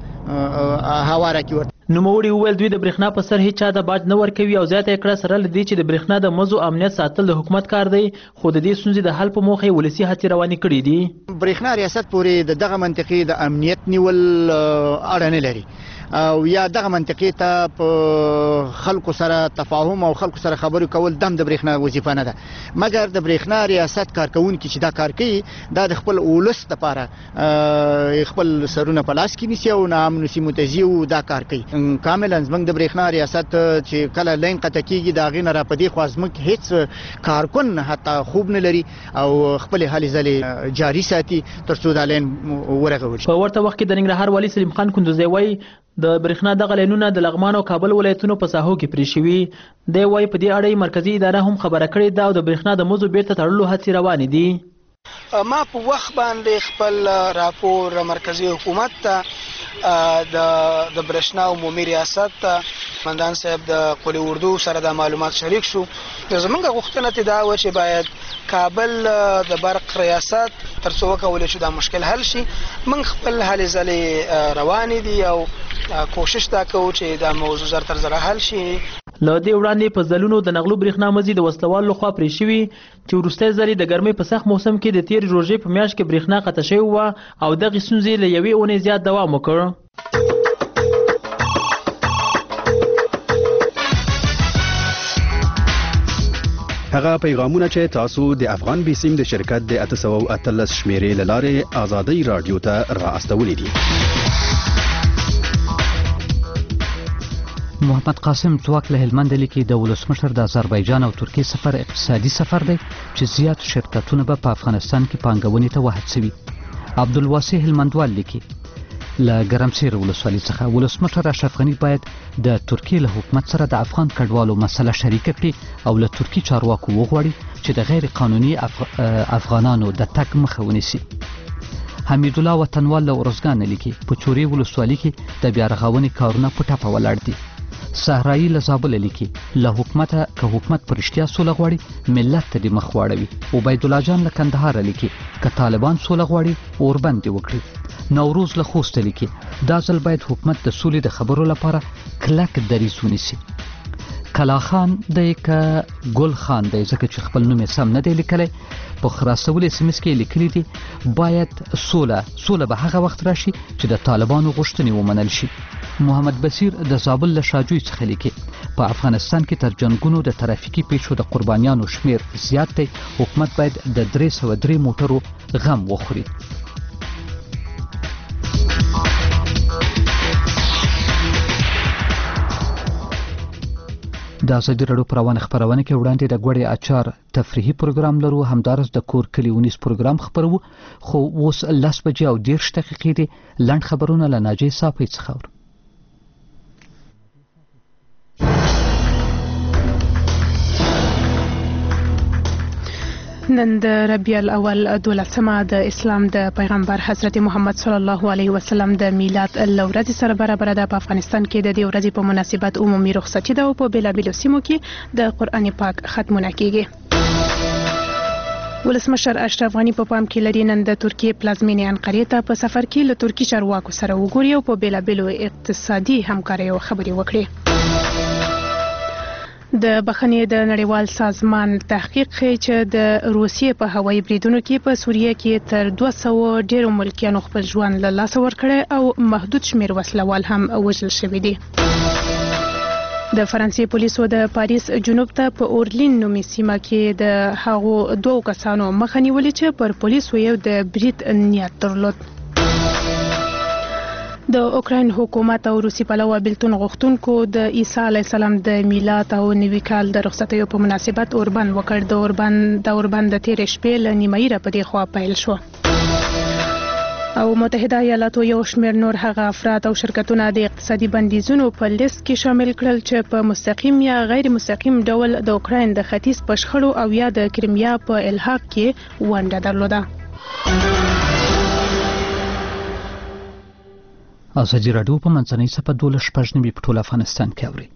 هواره کړي. نوموړي وویل دوی د برېښنا په سر هیڅ چا د باج نه ورکوي او زیاته یې کړه سره له دې چې د برېښنا د مزو امنیت ساتل د حکومت کار دی، خو د دې ستونزې د حل په موخه یې ولسي هڅې روانې کړي دي. برېښنا ریاست پورې د دغه منطقې د امنیت نیول اړه نه لري او یا دغه منطقې ته په خلکو سره تفاهم او خلکو سره خبرې کول دم د برېښنا وظیفه نه ده، مګر د برېښنا ریاست کارکونکي چې دا کار کوي دا د خپل اولس دپاره خپل سرونه په لاس کې نیسي او ناامنو سیمو ته ځي او دا کار کوي. کاملا زموږ د برېښنا ریاست چې کله لین قطع کېږي د هغې نه را په دې خوا زموږ هېڅ کارکن حتی خوب نه لري او خپلې هلې ځلې جاري ساتي تر څو دا لین ورغول شي. په ورته وخت کې د ننګرهار والي سلیم خان کندوزی وایي د برېښنا دغه لینونه د لغمان او کابل ولایتونو په ساحو کې پرې شوي. دی وایي په دې اړه مرکزي اداره هم خبره کړې ده او د برېښنا د مزو بیرته تړلو هڅې روانې دي. ما په وخت باندې خپل راپور مرکزي حکومت ته د د برېښنا عمومي ریاست ته مندان صاحب د قلی اردو سره د معلومات شریک شو. زمونږ غوښتنه ته دا و چې باید کابل د برق ریاست تر څو وکولی شو دا مشکل حل شي. موږ خپل هلې ځلې روانې دي او کوشش دا کوو چې دا موضوع زر تر زره حل شي. له دې وړاندې په ځلونو د نغلو برېښنا مزي د وسلوالو لخوا پرې شوي چې وروستی ځل د ګرمۍ په سخت موسم کې د تېرې روژې په میاشت کې برېښنا قطع شوې وه او دغې ستونزې له یوې اونۍ زیات دوام وکړ. هغه پیغامونه چې تاسو د افغان بیسیم د شرکت د اته سوه او اتلس شمیرې له لارې ازادۍ راډیو ته را استولي دي. محمد قاسم ځواک له هلمند لیکي د ولسمشر د آذربایجان او ترکیې سفر اقتصادي سفر دی چې زیات شرکتونه به په افغانستان کې پانګونې ته وهڅوي. عبدالواسع هلمندوال لیکي له ګرمسیر ولسوالۍ څخه ولسمشر اشرف غني باید د ترکیې له حکومت سره د افغان کډوالو مسله شریکه کړي او له ترکي چارواکو وغواړي چې د غیر قانوني افغانانو د تګ مخه ونیسي. حمید الله وطنوال له ورزګان لیکي په چوري ولسوالۍ کې د بیا رغونې کارونه په ټاپه ولاړ دي. صحرایي له زابل لیکي له حکومته که حکومت پر اشتیا سوله غواړي ملت ته د مخ واړوي. عبید الله جان له کندهار لیکي که طالبان سوله غواړي اوربند وکړي. نوروز له خوست لیکي دا ځل باید حکومت د سولې د خبرو لپاره کلک دریځ ونیسي. کلا خان دی که ګل خان دی ځکه چې خپل نوم یې سم نه دی لیکلی په خراسول اس ام اس کې لیکلی دي باید سوله سوله به هغه وخت راشي چې د طالبانو غوښتنې ومنل شي. محمد بصیر د زابل له شاجوی څخه لیکي په افغانستان کې تر جنګونو د ترافیکي پیښو د قربانیانو شمیر زیات دی. حکومت باید د درې سوه درې موټرو غم وخوري. د ازادي راډیو پر روانه خبرونه کې وړاندې د غوړې اچار تفریحي پروګرام لرو همدارس د کور کلی ونیس پروګرام خبرو خو اوس لس بجې او دېرش دقیقې دي. لنډ خبرونه له ناجی صافی څخه اورو. نن د ربیع الاول دولسمه د اسلام د پیغمبر حضرت محمد صلی الله علیه وسلم د میلاد له ورځې سره برابر ده. په افغانستان کې د دې ورځې په مناسبت عمومي رخصتي ده او په بیلابیلو سیمو کې د قرآن پاک ختمونه کیږي. ولسمشر اشرف غنی په پام کې لري نن د ترکیې پلازمینې انقرې ته په سفر کې له ترکی چارواکو سره وګوري او په بیلابیلو اقتصادي همکاریو خبرې وکړي. د بخښنې د نړیوال سازمان تحقیق ښیي چې د روسیې په هوایي بریدونو کې په سوریه کې تر دوه سوه ډیرو ملکیانو خپل ژوند له لاسه ورکړی او محدود شمیر وسلوال هم وژل شوي دي. د فرانسې پولیسو د پاریس جنوب ته په اورلین نومي سیمه کې د هغو دوو کسانو مخه نیولې چې پر پولیسو یو د برید نیت درلود. د اوکراین حکومت او روسي پلوه بیلتون غوښتونکو د عیسی علیه السلام د میلاد او نوي کال د رخصتیو په مناسبت اوربند وکړ. د اوربند د اوربند د تیرې شپې له نیمایي راپدې خوا پیل شو او متحده ایالاتو یو شمېر نور هغه افراد او شرکتونه د اقتصادي بندیزونو په لیست کې شامل کړل چې په مستقیم یا غیر مستقیم ډول د اوکراین د ختیځ په شخړو او یا د کریمیا په الحاق کې ونډه درلوده. ازادي راډیو په منځنۍ صفحه دولس شپږ نوي په ټول افغانستان کې اوري.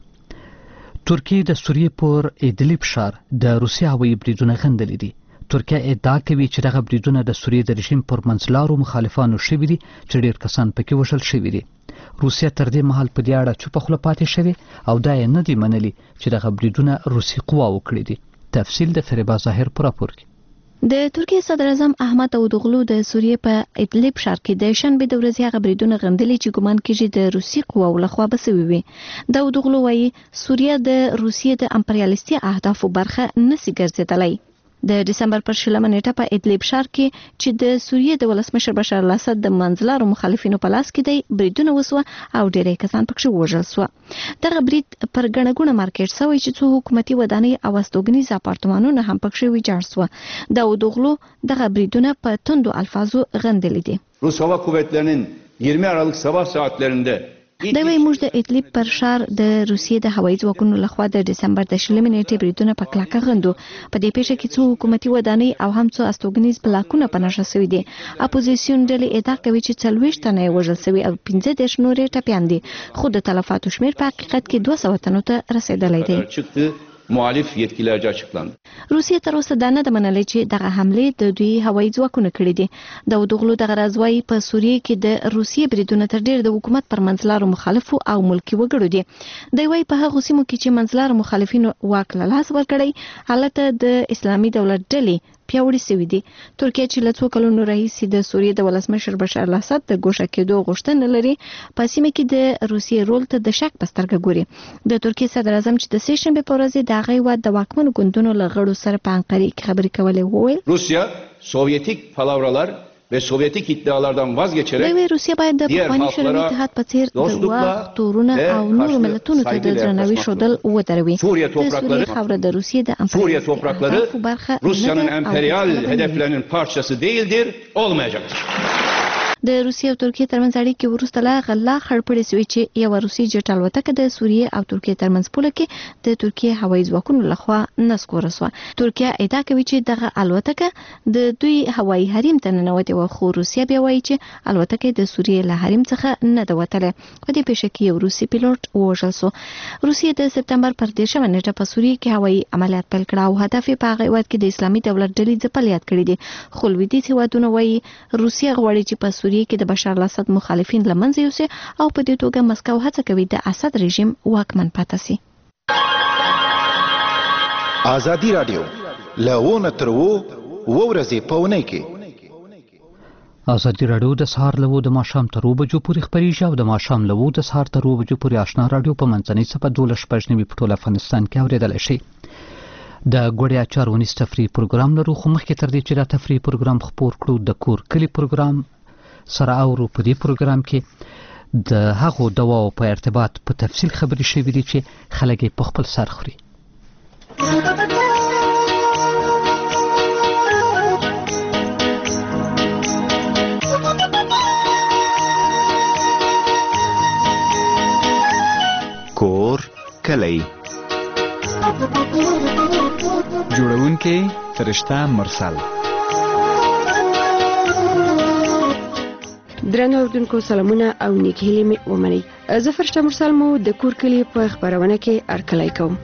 ترکیه د سوریې پر ادلیب ښار د روسیې هوایي بریدونه غندلي دي. ترکیه ادعا کوي چې دغه بریدونه د سوریې د رژیم پر منځلارو مخالفانو شوي دي چې ډېر کسان پکې وژل شوي دي. روسیه تر دې مهال په دې اړه چوپه خوله پاتې شوې او دا یې نه دي منلي چې دغه بریدونه روسي قواو کړي دي. تفصیل د فریبا ظاهر په راپور کې. د ترکیه صدر اعظم احمد داوودوغلو د سوریې په ادلیب ښار کې د شنبې د ورځې هغه بریدونه غندلي چې ګومان کېږي د روسي قواو لخوا به سوي وي. داوودوغلو وایي سوریه د روسیې د امپریالیستي اهدافو برخه نسي ګرځېدلی. د دسمبر پر شلمه نیټه په ادلیب ښار کې چې د سوریې د ولسمشر بشار الاسد د منځلارو مخالفینو په لاس کې دی بریدونه وسوه او ډېری کسان پکې وژل سوه. دغه برید پر ګڼه ګوڼه مارکیټ سوی چې څو حکومتي ودانۍ او استوګنیز اپارتمانونه هم پکې ویجاړ سوه. داوودوغلو دغه بریدونه په توندو الفاظو غندلي دي. Rus Hava Kuvvetleri'nin yirmi Aralık sabah saatlerinde دا وی موږ د ادلیب پر ښار د روسیې د هوایي ځواکونو لخوا د دسمبر د شلمې نیټې بریدونه په کلکه غندو. په دې پیښه کې څو حکومتي ودانۍ او هم څو استوګنیز بلاکونه په نښه شوي دي. اپوزیسیون ډلې ادعا کوي چې څلوېښت تنه یې وژل شوي او پنځه دېرش نور یې ټپیان دي خو د تلفاتو شمېر په حقیقت کې دوه سوه تنو ته رسېدلی دی. muhalif yetkililerce açıklandı. روسیه تر اوسه دا نه ده منلې چې دغه حملې د دوی هوایي ځواکونه کړې دي. داوودوغلو دغه راز وایي په سوریې کې د روسیې بریدونه تر ډېر د حکومت پر منځلارو مخالفو او ملکي وګړو دي. دی وایي په هغو سیمو کې چې منځلارو مخالفینو واک له لاسه ورکړی هلته د اسلامي دولت ډلې پیاوړي سوي دي. ترکیه چې له څو کلونو راهیسې د سوریې د ولسمشر بشار الاسد د ګوښه کېدو غوښتنه لري په سیمه کې د روسیې رول ته د شک په سترګه ګوري. د ترکیې صدر اعظم چې د سې شنبې په ورځ د هغه هېواد د واکمنو ګوندونو له غړو سره په انقرې کې خبرې کولې وویل Rusya Sovyetik palavralar ve Sovyetik iddialardan vazgeçerek دوی روسیه باید د پخواني شوروي اتحاد په څیر د وخت تورونه او نورو ملتونو ته د درناوي ښودل ودروي. د سوریې خاوره د روسیې د Suriye toprakları Rusya'nın emperyal hedeflerinin parçası değildir, olmayacaktır. د روسیې او ترکیې ترمنځ اړیکې وروسته لا غلا خړپړې شوې چې یو روسي جټ الوتکه د سوریې او ترکیې ترمنځ پوله کې د ترکیې هوایي ځواکونو لخوا نسکوره شوه. ترکیه ادعا کوي چې دغه الوتکه د دوی هوایي حریم ته ننوتې وه، خو روسیه بیا وایي چې الوتکه د سوریې له حریم څخه نه ده وتلې. په دې پیښه کې یو روسي پیلوټ ووژل شو. روسیې د سپتمبر پر دېرشمه نیټه په سوریې کې هوایي عملیات پیل کړه او هدف یې په هغه هېواد کې د اسلامي دولت ډلې ځپل یاد کړي دي. خو لویدیځ هېوادونه وایي روسیه غواړي چې په سوریې کې د بشار الاسد مخالفین له منځه یوسي او په دې توګه مسکو هڅه کوي د اسد رژیم واکمن پاتې شي. ازادي رادیو له تر و ورځې په اونۍ کې ازادي رادیو د سهار له د ماښام تر بجو پورې خپرېږي او د ماښام له د سهار تر بجو پورې آشنا رادیو په منځنۍ څپه دولس شپږ نوي په ټول افغانستان کې اورېدلی شي. د ګوړې اچار ونیس تفریح پروګرام لرو، خو مخکې تر دې چې دا تفریح پروګرام خپور کړو د کور کلي پروګرام سره اورو. په دې پروګرام کې د هغو دواو په ارتباط په تفصیل خبرې شوي دي چې خلک یې په خپل سر خوري. کور کلی جوړونکی فرشته مرسل. درنو اوردونکو سلامونه او نیک هیلې مې ومنئ. زه فرشته مرسل مو د کور کلي په خپرونه کې هرکلی کوم.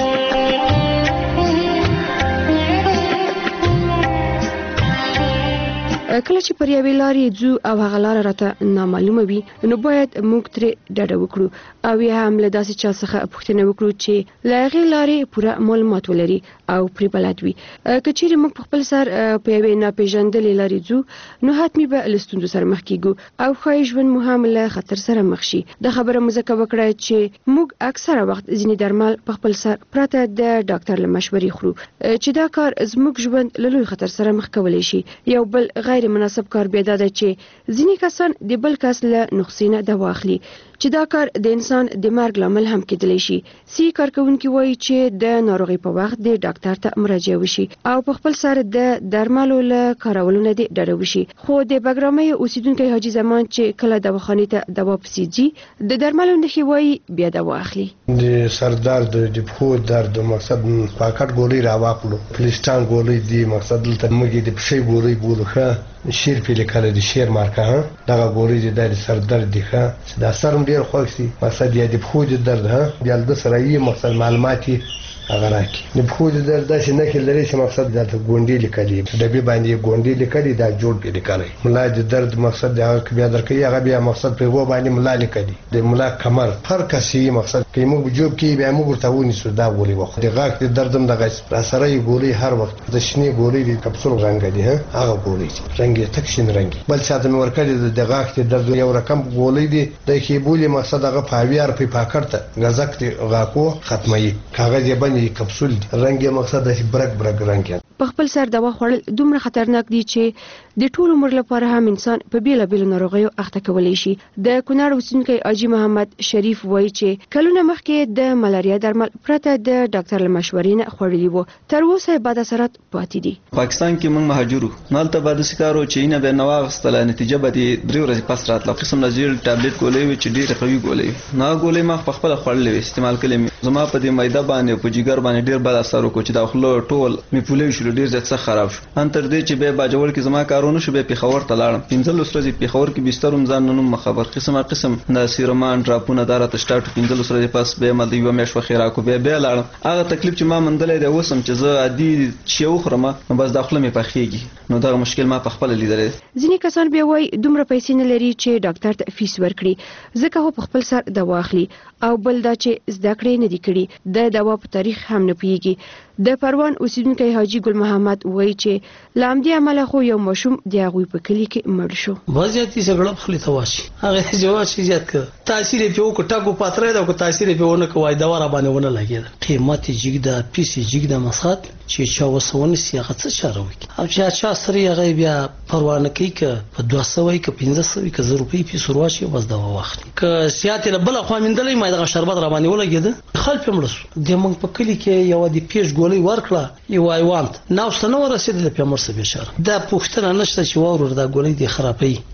کله چې پر یوې لارې ځو او هغه لاره راته نامعلومه وي نو باید موږ ترې ډډه وکړو او یا هم له داسې چا څخه پوښتنه وکړو چې له هغې لارې پوره معلومات ولري او پرې بلد وي. که چیرې موږ په خپل سر په یوې ناپېژندلې لارې ځو نو حتمي به له ستونزو سره مخ کیږو او ښایي ژوند مو هم له خطر سره مخ شي. دا خبره مو ځکه وکړه چې موږ اکثره وخت ځینې درمل په خپل سر پرته د ډاکټر له مشورې خورو چې دا کار زموږ ژوند له لوی خطر سره مخ کولی شي. یو بل غیر مناسب کار بیا دا ده چې ځینې کسان د بل کس له نسخې نه دوا اخلي چې دا کار د انسان د مرګ لامل هم کېدلی شي. سي کارکوونکي وایي چې د ناروغۍ په وخت د ډاکټر ته مراجعه وشي او په خپل سر د درملو له کارولو نه دې ډډه وشي. خو د بګرامۍ اوسیدونکی حاجي زمان چې کله دواخانې ته دوا پسې ځي د درملو نښې وایي بیا دوا اخلي. د سر درد د پښو درد مقصد پاکټ ګولۍ راواخلو، پلیسټان ګولۍ دی مقصد دلته موږ د پښې ګولۍ بولو ښه شیر په لیکل دي شیر مارکه ها دغه ګولۍ د سر درد دی ښه دا سرم ډیر خوښ سي مقصد یې د پښو د درد ها بیا د سره یې مقصد معلوماتي هغه راکي د پښو د درد داسې نه کې لري چې مقصد د ګونډې لیکلي ډبې باندې ګونډې لیکلي دا جوړ کې لیکلي ملا د درد مقصد د هغه بیا درکې هغه بیا مقصد په و باندې ملا لیکلي د ملا کمر هر کسي مقصد کې موږ جوب کې بیا موږ ورته ونیسو دا ګولۍ وخت د غاښ د دردم د غاښ سره یې ګولۍ هر وخت د شنې ګولۍ د کپسول رنګ دی هغه ګولۍ رنګ یې تک شین رنګ بل څه د ورکړي د غاښ د درد یو رقم ګولۍ دی د کې بولې مقصد هغه پاویار په پاکړه غزک دی غاکو ختمي کاغذ یې باندې کپسول رنګ یې مقصد د برګ برګ رنګ په خپل سر دوا خوړل دومره خطرناک دي چې د ټول عمر لپاره هم انسان په بیلابیلو ناروغیو اخته کولی شي. د کونړ اوسیدونکی حاجي محمد شریف وایي چې کلونه مخکې د ملاریا درمل پرته د ډاکټر له مشورې نه خوړلي وو، تر اوسه بد اثرات پاتې دي. پاکستان کې موږ مهاجرو نالته بعد سکارو چې نه به نو واغستله نتیجه به د درې ورځې پس راتله قسم نزیل ټابلیټ ګولۍ وي چې ډېره قوي ګولۍ نه ګولۍ ما په خپل خوړلې استعمال کړې زما په دې میده باندې په جګر باندې ډېر بد اثر وکړ چې دا خلو ټول می پولې شو ډېر ځکه خراب شو. ان تر دې چې به باجوړ کې زما کارونه شو به پیښور ته لاړم پنځل ورځې پیښور کې بستر ځان نن خبر قسمه قسم د سیرومان ډراپونه دارته سٹارټ پنځل ورځې پس به مل یو مېش وخیرا کو به به لاړم هغه تکلیف چې ما مندلې د وسم چې زه عادي شی وخرم بس داخله می پخېږي نو دا مشکل ما په خپل لیدل. ځینې کسان بیا وایي دومره پیسې نه لري چې ډاکټر ته فیس ورکړي ځکه هو په خپل سر دوا اخلي او بل دا چې زده کړې نه دي کړي د دوا په تاریخ هم نه پیږي. د پروان اوسیدونکی حاجي ګل محمد وایي چې لامدي عمله خو یو مشوم دی هغه په کلی کې مړ شو. وضعیت یې سګړه خلی تواشي هغه جواب شي زیات کړ تاثیر په وکړه ټاکو پاتره دا کو تاثیر په ونه کوي دا ور باندې ونه لګید قیمت جګدا پیسې جګدا مسخات چې چا وسونه سیاغه څه چاره وکړي او چې چا سره هغه بیا پروانه کوي ک په دوه سوه ک پنځه سوه ک زر روپۍ په سرواشي بس دا وخت ک سیات له بل خو مندلې ما دا شربت را باندې ولګید خلف مړس د موږ په کلی کې یو د پیش ګولۍ ورکړه یو ای وانت نو ستنه ورسېدل په مرسه بشار دا پوښتنه نشته چې وور دا ګولۍ دی خرابې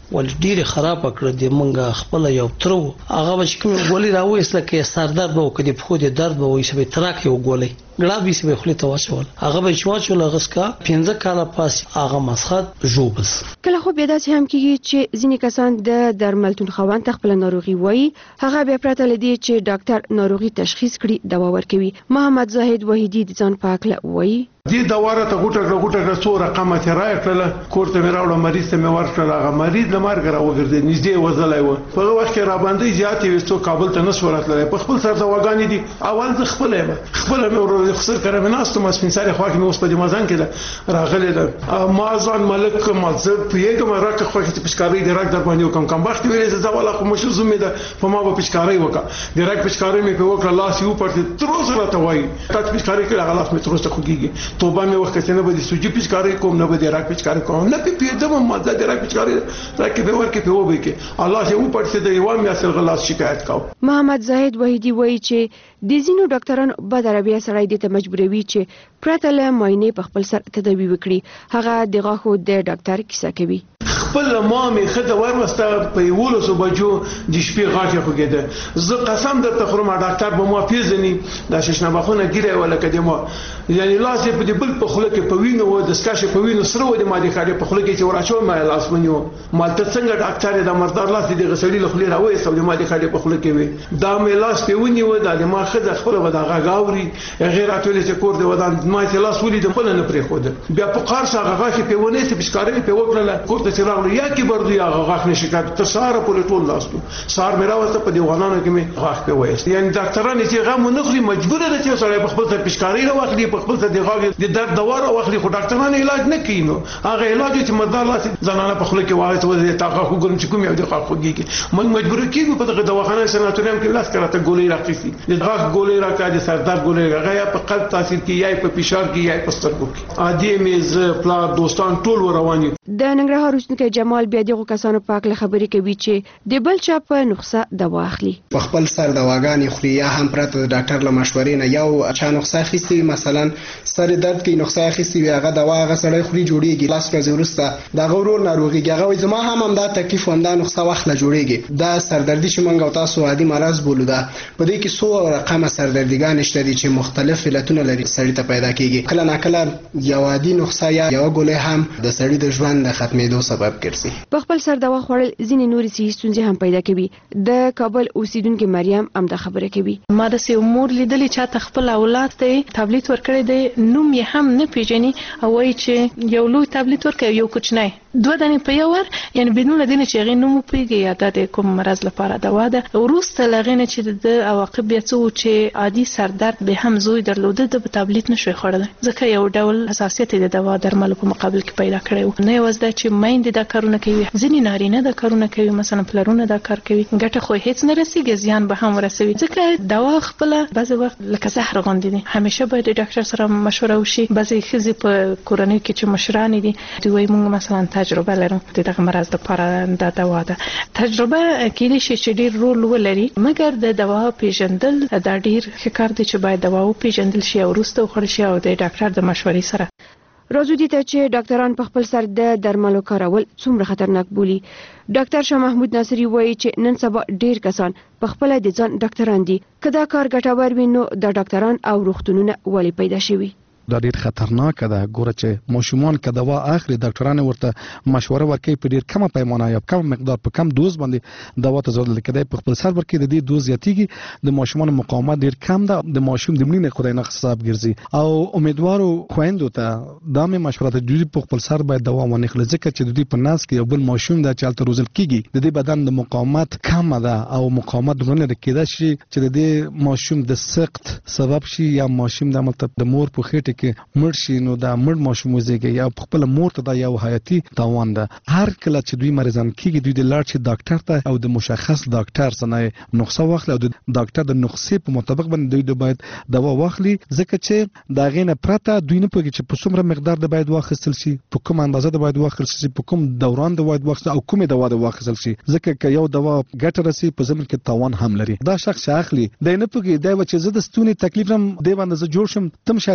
ول ډیره خراب کړ د منګه خپل یو ترو هغه چې کوم ګولې راوېسله کې سر درد به وکړي په خو دې درد به وي چې تراک یو ګولې ګلا به سي خپل تواچول هغه به چواچول غسکا پنځه کاله پاس هغه مسخت جوبس کله خو بیا داسې هم کیږي چې ځینې کسان د درملتون خوان خپل ناروغي وایي هغه بیا پرته لدی چې ډاکټر ناروغي تشخیص کړي دوا ورکوي محمد زاهد وحیدی د ځان پاکله وایي دې دواره ته غوټه غوټه څو رقمه تیرای کړل کوړه مې راوړل مریض ته مې ورکړل هغه مریض د مرګ راوګرځي نږدې وځلای و په وخت کې را باندې زیاتې وستو کابل ته نس ورتلای په خپل سر دواګانې دي اول ز خپل یم خپل مې ورو خسر کړم نه استم اسمن سره خو کې مې اوس په دمازان کې راغلی ده ما ځان ملک مزه پیګم راکه خو کې پښکاري د راک در باندې کوم کم وخت ویلې زه ولا خو مشو زمې ده په ما په پښکاري وکړه د راک پښکاري مې په وکړه لاس یو پړته تر اوسه راته وایي تاسو پښکاري کړه غلاف مې تر اوسه خوږي توبه مې وکړه نه به سوجي پچکاري کوم نه به راک پچکاري کوم نه په پیډم مزه د راک پچکاري راکه به ورکه په وبې کې الله چې و پړسه د یو مې اصل غلاس شکایت کاو محمد زاهد وحیدی وایي چې د زینو ډاکټرانو به دربیا سړی د ته مجبوروي چې پرته له معاینې په خپل سر تداوی وکړي هغه د غاښو د ډاکټر کیسه کوي خپل مامي خته ورمسته په یولو سو بجو د شپې غاښه خوګیده زه قسم درته خورم ډاکټر به مو پیژني د ششنه بخونه ګیره ولا کدمو یعنی لاس په دې بل په خله کې په وینو و د سکاشه په وینو سره و د ماده خاله په خله کې چې وراچو ما لاس ونیو مالته څنګه ډاکټر د مردار لاس دې غسړي له خله راوي سو د ماده خاله په خله کې وي دا مې لاس په ونیو د ما خزه خپل و د غاوري غیر اتولې چې کور دی ودان ما چې لاس ولې د خپل نه پرې خو بیا په قار سره غاښه په ونه سي بشکارې په وکړه کور ته راغلی یا کې بردو یا غاښ نشي کړ تر ساره په ټول لاسو سار مې راوسته په دیوانانو کې مې غاښ په وایست یعنی ډاکټرانو چې غو نه خوري مجبور دي چې سره په خپل سر پشکاری راوخلي په خپل سر دی غاښ د درد دوا راوخلي خو ډاکټرانو علاج نه کوي نو هغه علاج چې مردار لاس زنانه په خپل کې وایست وځي تا غاښ وګورم چې کوم یو د غاښ خوږي موږ مجبور کیږو په دغه دواخانه سناتوریوم کې لاس کړه ته ګولې راکېسي د غاښ ګولې راکړه د سردار ګولې راغیا په قلب تاثیر کوي یا په فشار کې یا په سترګو کې عادي میز پلار دوستان ټول رواني د ننګرهار اوسنیکي جمال بیا دغه کسانو پاک له خبرې کوي چې د بل چا په نسخه دوا اخلي په خپل سر دواګانې خوري یا هم پرته د ډاکټر له مشورې نه یو چا نسخه اخیستي مثلا سر درد کې نسخه اخیستي وي هغه دوا هغه سړی خوري جوړیږي لاس ورځې وروسته د غوړو ناروغي هغه زما هم هم دا تکلیف ونده نسخه وخت له جوړیږي دا سردردي چې مونږ او تاسو عادي مرز بولو دا په دې کې څو رقمه سردردګان شته دي چې مختلف علتونه لري سړی ته پیدا کیږي کله ناکله یو عادي نسخه یا یو ګولې هم د سړی د ژوند د ختمېدو سبب ګرځي په خپل سر دوا خوړل ځینې نورې صحي ستونزې هم پیدا کوي د کابل اوسیدونکو مریم هم دا خبره کوي ما د سیو مور لیدلې چې ته خپل اولاد ته ټابلیټ ورکړی دی نوم یې هم نه پیژني او وایي چې یو لوی ټابلیټ ورکړي یو کوچنی دوه دانې په یو ور یعنی بدون لدین چې هغه نوم پیږي یا د کوم مرز لپاره دوا ده وروسته لغینه چې د عواقب بیا څه چې عادي سر درد به هم زوی درلوده د ټابلیټ نشوي خوړل ځکه یو ډول حساسیت د دوا درملو په مقابل کې پیدا کړی نه وځي چې مایند دا کارونه کوي ځینې نارینه دا کارونه کوي مثلا پلرونه دا کار کوي ګټه خو هیڅ نه رسیږي زیان به هم رسوي ځکه دوا خپل بعض وخت لکه زهر غوندي دي همیشه باید د ډاکټر سره مشوره وشي بعضی خزي په کورنۍ کې چې مشران دي دوی موږ مثلا تجربه لرو د دغه مرز لپاره د دوا ده تجربه کېدای شي چې ډیر رول ولري مګر د دوا پیژندل دا ډیر ښه کار دی چې باید دوا او پیژندل شي او وروسته وخوړل شي او د ډاکټر د مشورې سره راځو دي ته چې ډاکټران په خپل سر د درملو کارول څومره خطرناک بولي ډاکټر شاه محمود ناصری وایي چې نن سبا ډیر کسان په خپل د ځان ډاکټران دي کدا کار ګټور وي نو د ډاکټران او روغتونونو ولې پیدا شوي دا ډیر خطرناک ده ګوره چې ماشومان که دوا اخلي ډاکټرانو ورته مشوره ورکوي په ډیر کمه پیمانه یا کم مقدار په کم دوز باندې دوا ته ضرورت لري په خپل سر ورکوي د دې دوز زیاتیږي د ماشومان مقاومت ډیر کم ده د ماشوم د مړینې خدای نه حساب ګرځي او امیدوارو خويندو ته دا مې مشوره ده چې په خپل سر باید دوا ونه خلک ځکه چې د دې په ناس کې یو بل ماشوم د چالت روزل کیږي د دې بدن د مقاومت کم ده او مقاومت غوړنه کېده شي چې د دې ماشوم د سقط سبب شي یا ماشوم د مطلب د مور په خېټه کې مړ شي نو دا مړ ماشوم وزيږي یا خپل مور ته دا یو حیاتي تاوان ده هر کله چې دوی مریضان کیږي دوی د لاړ شي ډاکټر ته او د مشخص ډاکټر څخه نسخه واخلي او د ډاکټر د نسخې په مطابق باندې دوی باید دوا واخلي ځکه چې دا غینه پرته دوی نه پوهیږي چې په څومره مقدار د باید واخیستل شي په کوم اندازه د باید واخیستل شي په کوم دوران د باید واخیستل او کومه دوا د واخیستل شي ځکه چې یو دوا ګټه رسي په ځمن کې تاوان هم لري دا شخص اخلي د نه پوهیږي دا چې زه د ستوني تکلیف هم دی باندې جوړ شم تم شاید جوړ شم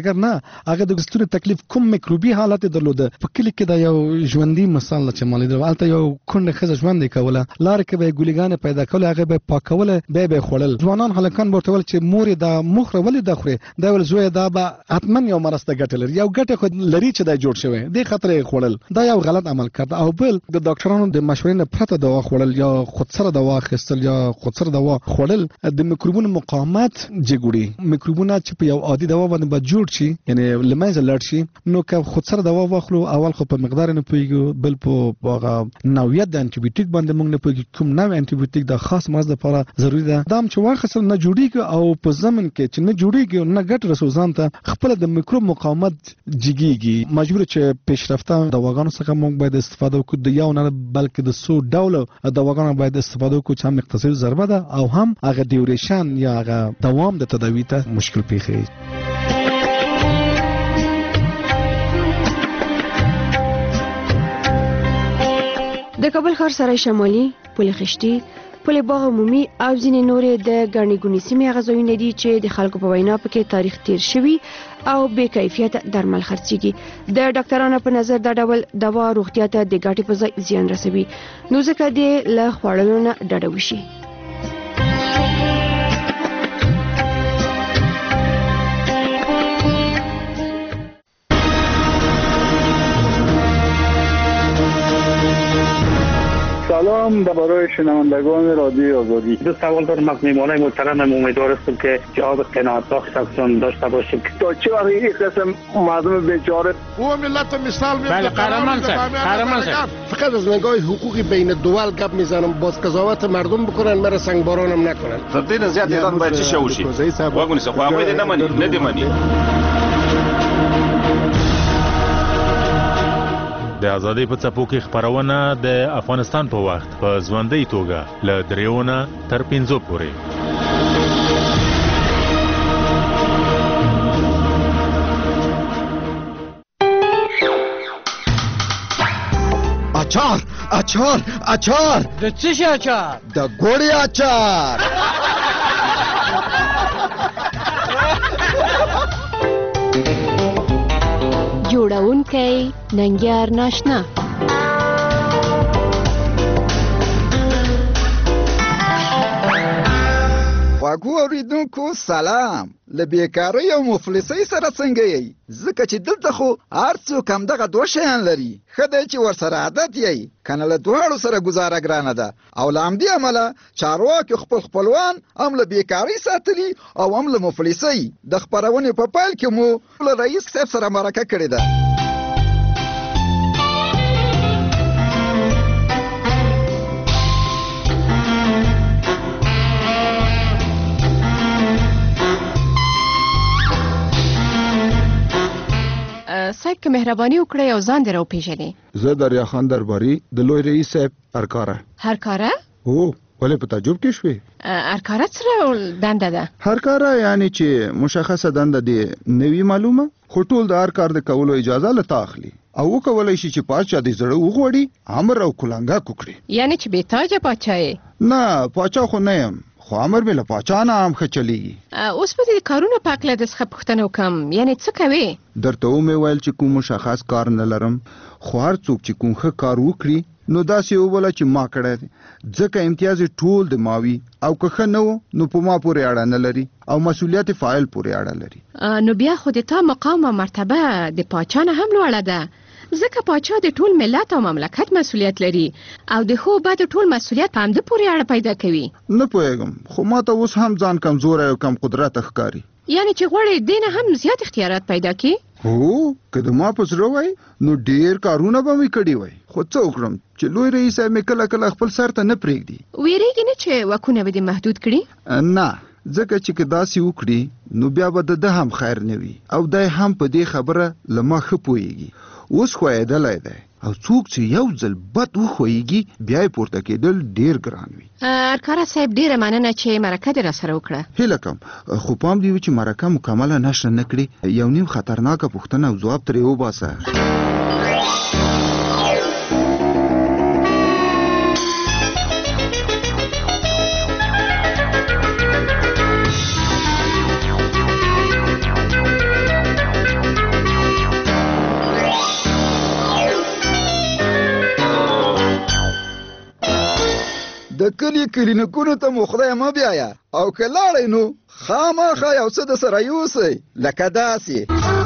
مګر نه هغه د ستوري تکلیف کوم میکروبي حالت درلوده. په کلی کې دا یو ژوندۍ مثال چې مالې درالته یو کونډه خزه ژوند کوله، لار کې به ګولګانې پیدا کوله، هغه به پاکوله، به به خړل. ځوانان هلکان ورته ول چې مور دا مخره ولې د خوري، دا ول زوی دا به حتمن یو مرسته ګټل یو ګټه خو لري چې دا جوړ شوی د خطرې خړل. دا یو غلط عمل کړ. او بل د ډاکټرانو د مشورې نه پرته دوا خړل یا خودسره دوا اخیستل یا خودسره دوا خړل د میکروبونو مقاومت جګړي. میکروبونه چې په یو عادي دوا باندې به جوړ شي یعنی لمایز لړ شي، نو که خودسره دوا واخلو اول خو په مقدار نه پویګو، بل په هغه نوعیت د انټي بیوټیک باندې موږ نه پویګو کوم نوع انټي بیوټیک د خاص مرض لپاره ضروری ده. دا چې واخصل نه جوړیږي او په زمن کې چې نه جوړیږي نه ګټ رسوزان ته خپل د میکروب مقاومت جګیږي. مجبور چې پیشرفته دواګانو څخه موږ باید استفاده وکړو، د یو نه بلکې د څو ډول دواګانو باید استفاده وکړو چې هم اقتصادي ضربه ده او هم هغه ډیوریشن یا هغه دوام د تداوی ته مشکل پیښي. د کابل ښار سرای شمالي، پل خشتي، پل باغ عمومي او ځینې نورې د ګڼې ګوڼې سیمې هغه ځایونه دي چې د خلکو په وینا پکې تاریخ تیر شوي او بې کیفیته درمل خرڅېږي. د ډاکټرانو په نظر دا ډول دوا روغتیا ته د ګټې په ځای زیان رسوي، نو ځکه دې له خوړلو نه ډډه وشي. سلام برای شنوندگان رادیو آزادی. دو سوال دارم از میهمانان محترم. امیدوار هستم که جواب قناعت بخش ازشون داشته باشیم. تا چه وقت این قسم مردم بیچاره او ملت مثال میزنه. بله قهرمان صاحب، قهرمان صاحب. فقط از نگاه حقوقی بین دول گپ میزنم، باز قضاوت مردم بکنن، مرا سنگبارانم نکنن. تدین زیاد اعلان باید چی شوشی؟ واگونی سه خو هغه دې نه مني، نه دې مني. د ازادۍ په څپو کې خپرونه د افغانستان په وخت په ژوندۍ توګه له دریونه تر پنځو پورې. اچار اچار اچار د څه شي اچار؟ د ګوړې اچار. جوړونکی ننګیار ناشنا. واګو اوریدونکو سلام. له بیکارۍ او مفلسۍ سره څنګه یې؟ ځکه چې دلته خو هر څوک همدغه دوه شیان لري. ښه دی چې ورسره عادت یې، که نه له دواړو سره ګزاره ګرانه ده. او له همدې امله چارواکو خپل خپلوان هم له بیکارۍ ساتلي او هم له مفلسۍ. د خپرونې په پیل کې مو له رئیس صاحب سره مرکه کړې ده. صاحب که مهرباني وکړئ او ځان دې راوپېژنئ. زه دریا خان درباري د لوی رئیس صاحب هرکاره. هرکاره؟ هو ولې په تعجب کې شوې؟ هرکاره څه ډول دنده ده؟ هرکاره یعنی چې مشخصه دنده دې نوي معلومه، خو ټول د هر کار د کولو اجازه له تا اخلي او وکولای شي چې پاچا دې زړه وغوړي، امر او کلنګا وکړي. یعنی چې بې تاجه پاچا یې؟ نه پاچا خو نه یم، خو امر مې له پاچا نه هم ښه چلیږي. اوس په دې کارونه په هکله د څخه پوښتنه وکړم، یعنی څه کوې؟ درته ومې ویل چې کوم مشخص کار نه لرم، خو هر څوک چې کوم ښه کار وکړي نو داسې وویله چې ما کړی دی، ځکه امتیاز ټول د ما وي او که ښه نه و نو په ما پورې اړه نه لري او مسؤلیت فاعل پورې اړه لري. نو بیا خو د تا مقام او مرتبه د پاچا نه هم لوړه ده، ځکه پاچا د ټول ملت او مملکت مسؤلیت لري او د ښو بدو ټول مسؤلیت په همده پورې اړه پیدا کوي. نه پوهېږم، خو ما ته اوس هم ځان کمزوری او کم قدرت ښکاري. یعنی چې غواړې دې نه هم زیات اختیارات پیدا کړي؟ هو که د ما په زړه وای نو ډېر کارونه به مې کړي وای، خو څه وکړم چې لوی رئیس صاحب مې کله کله خپل سر ته نه پرېږدي. ویرېږي نه چې واکونه به دې محدود کړي؟ نه، ځکه چې که داسې وکړي نو بیا به د ده هم خیر نه وي او دی هم په دې خبره له ما ښه پوهېږي. اوس ښویېدلی دی او څوک چې یو ځل بد وښویېږي بیا یې پورته کېدل ډېر ګران وي. هرکاره صاحب ډېره مننه چې مرکه دې راسره وکړه. هیله کوم، خو پام دې وي چې مرکه مکمله نشر نه کړي، یو نیم خطرناکه پوښتنه او ځواب ترې وباسه. د کلی کلینیکونو ته مو خدای مه بیایه او که لاړئ نو خامخا یو څه د سره یوسئ لکه داسې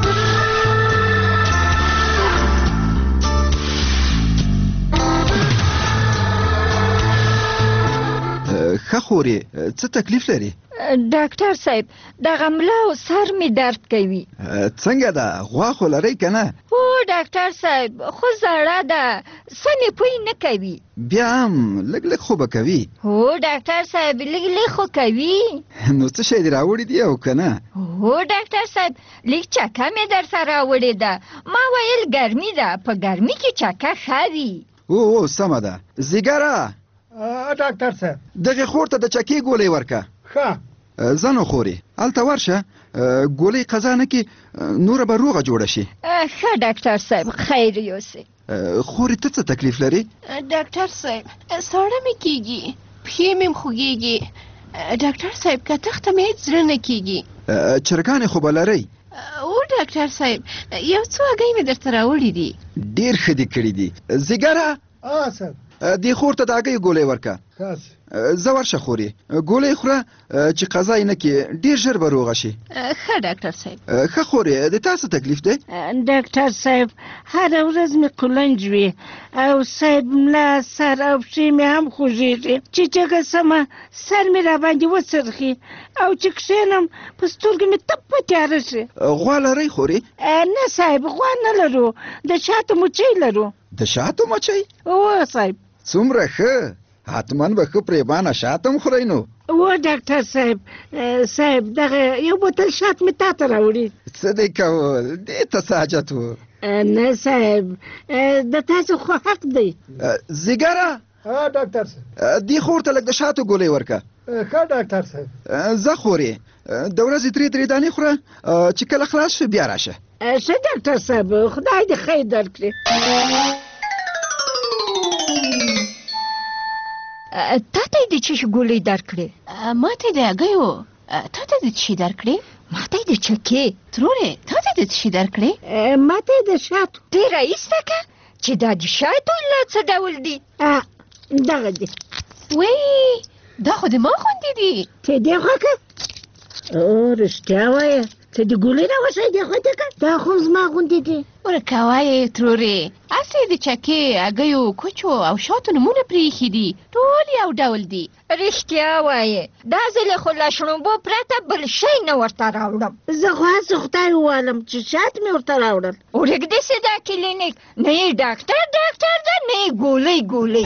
ښه خورې څه تکلیف لري؟ ډاکټر صاحب دغه ملا او سر مې درد کوي. څنګه ده غوا خو لرئ که نه؟ هو ډاکټر صاحب خو زړه ده څه مې پوی نه کوي. بیا هم لږ لږ خو به کوي. هو ډاکټر صاحب لږ لږ خو کوي. نو څه شی دې راوړي دي او که نه؟ هو ډاکټر صاحب لږ چکه مې در سره راوړې ده. ما ویل ګرمي ده په ګرمي کې چکه ښه وي. او او سمه ده. زیګره ډاکټر صاحب دغې خور ته د چکې ګولۍ ورکه. ښه زه نو خورې هلته ورشه ګولۍ قضا نه کې نوره به روغه جوړه شي. ښه ډاکټر صاحب خیر یوسې. خورې ته څه تکلیف لري؟ ډاکټر صاحب ساړه مې کېږي پښې مې خوږېږي. ډاکټر صاحب که تخته مې هېڅ زړه نه کېږي. چرګانې خو به لرئ؟ او ډاکټر صاحب یو څو هګۍ مې درته راوړي دي. ډېر ښه دې کړي دي. زیګره صاحب دې خور ته د هګیو ګولۍ ورکه. زه ورشه خورې ګولۍ خوره چې قضا یې نه کړي ډېر ژر به روغه شي. ښه ډاکټر صاحب. ښه خورې د تا څه تکلیف دی؟ ډاکټر صاحب هره ورځ مې قلنج وي او صاحب ملا سر او پښې مې هم خوږېږي چې جګه سمه سر مې راباندې وڅرخي او چې کښېنم په سترګو مې تپه تیاره شي. غوا لرئ خورې؟ نه صاحب غوا نه لرو د شاتو مچۍ لرو. د شاتو مچۍ؟ هو صاحب. څومره ښه حتما به ښه پرېبانه شات هم خورئ نو. و ډاکټر صاحب صاحب دغه یو بوتل شات مې تا ته راوړي. څه دی کول دې ته څه حاجت و؟ نه صاحب د تاسو خو حق دی. زیګره ډاکټر صاحب دې خور ته لږ د شاتو ګولۍ ورکه. ښه ډاکټر صاحب. زه خورې د ورځې درې درې دانې خوره چې کله خلاص شو بیا راشه. ښه ډاکټر صاحب خدای دې خیر درکړي. تا ته یې د څه شي ګولۍ درکړې؟ ما ته یې د هګیو. تا ته د څه شي درکړې؟ ما ته یې د چکې. ترورې تا ته یې د څه شي درکړې؟ ما ته یې د شاتو. ډېره ایسته که چې دا د شاتو لا څه ډول دي؟ دغه دي. وی دا خو د ما غوندې دي. ته دې خوښه؟ او رښتیا وایه ته د ګولۍ راوښی دې خوښه که؟ دا خو زما غوندې دي. ورکه وایې ترورې هسې د چکې هګیو کوچو او شاتو نومونه پرې ایښي دي ټول یو ډول دي. رښتیا وایې دا ځل خو له شړومبو پرته بل شی نه ورته راوړم. زه خو هسې خدای ووالم چې شات مې ورته راوړل. ورږدې سې دا کلینیک نه یې ډاکټر ډاکټر ده نه یې ګولۍ ګولۍ.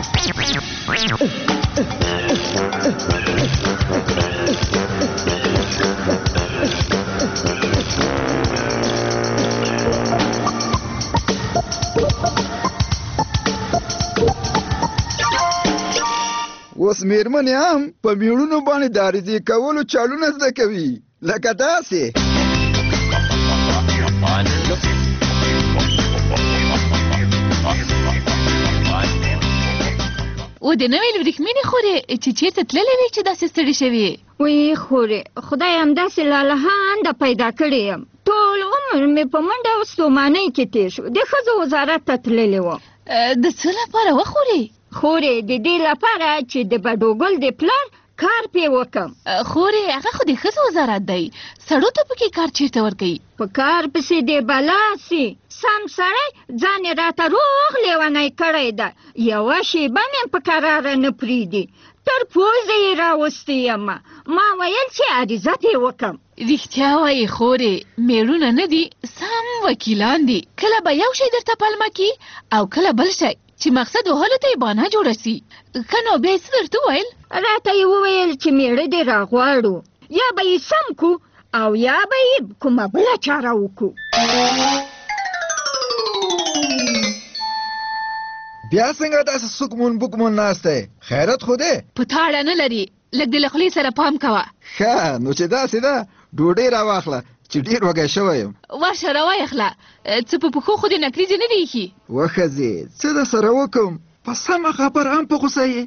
اوس مېرمنې هم په میړونو باندې د عریضې کولو چالونه زده کوي لکه داسې. و د نوې وریښمینې خورې چې چېرته تللی وې چې داسې ستړې شوې؟ وی خورې خدای همداسې لالهانده پیدا کړې یم. ټول عمر مې په منډه او ستومانۍ کې تېر شو. د ښځو وزارت ته تللې وم. د څه لپاره وخورې؟ خورې د دې لپاره چې د بډوګل د پلار کار پې وکم. خورې هغه خو د ښځو وزارت دی. سړو ته پکې کار چېرته ورکوي؟ په کار پسې دې بلا سي. سم سړی ځان یې راته روغ لیونی کړی ده. یوه شیبه مې په کراره نه پرېږدي. تر پوزه یې راوستی یمه. ما ویل چې عریضه ترې وکم. رښتیا وایې خورې میړونه نه دي سم وکیلان دي. کله به یو شی درته پلمه کي او کله بل شی چې مقصد وهلو ته یې بانه جوړه سي. که نو بیا یې څه درته وویل؟ راته یې وویل چې میړه دې راغواړو یا به یې سم کو او یا به یې کومه بله چاره وکړو. بیا څنګه داسې سکمون بکمون ناست دی؟ خیرت خو دی؟ په تاړه نه لري. لږ د له خولې سره پام کوه. ښه نو چې داسې ده ډوډۍ راواخله چې ډېر وږی شوی یم. ورشه راوایخله څه په پښو خو دې نکریزې نه دي ایښي. وښځې څه در سره وکړم په سمه خبره هم په غوسه یې.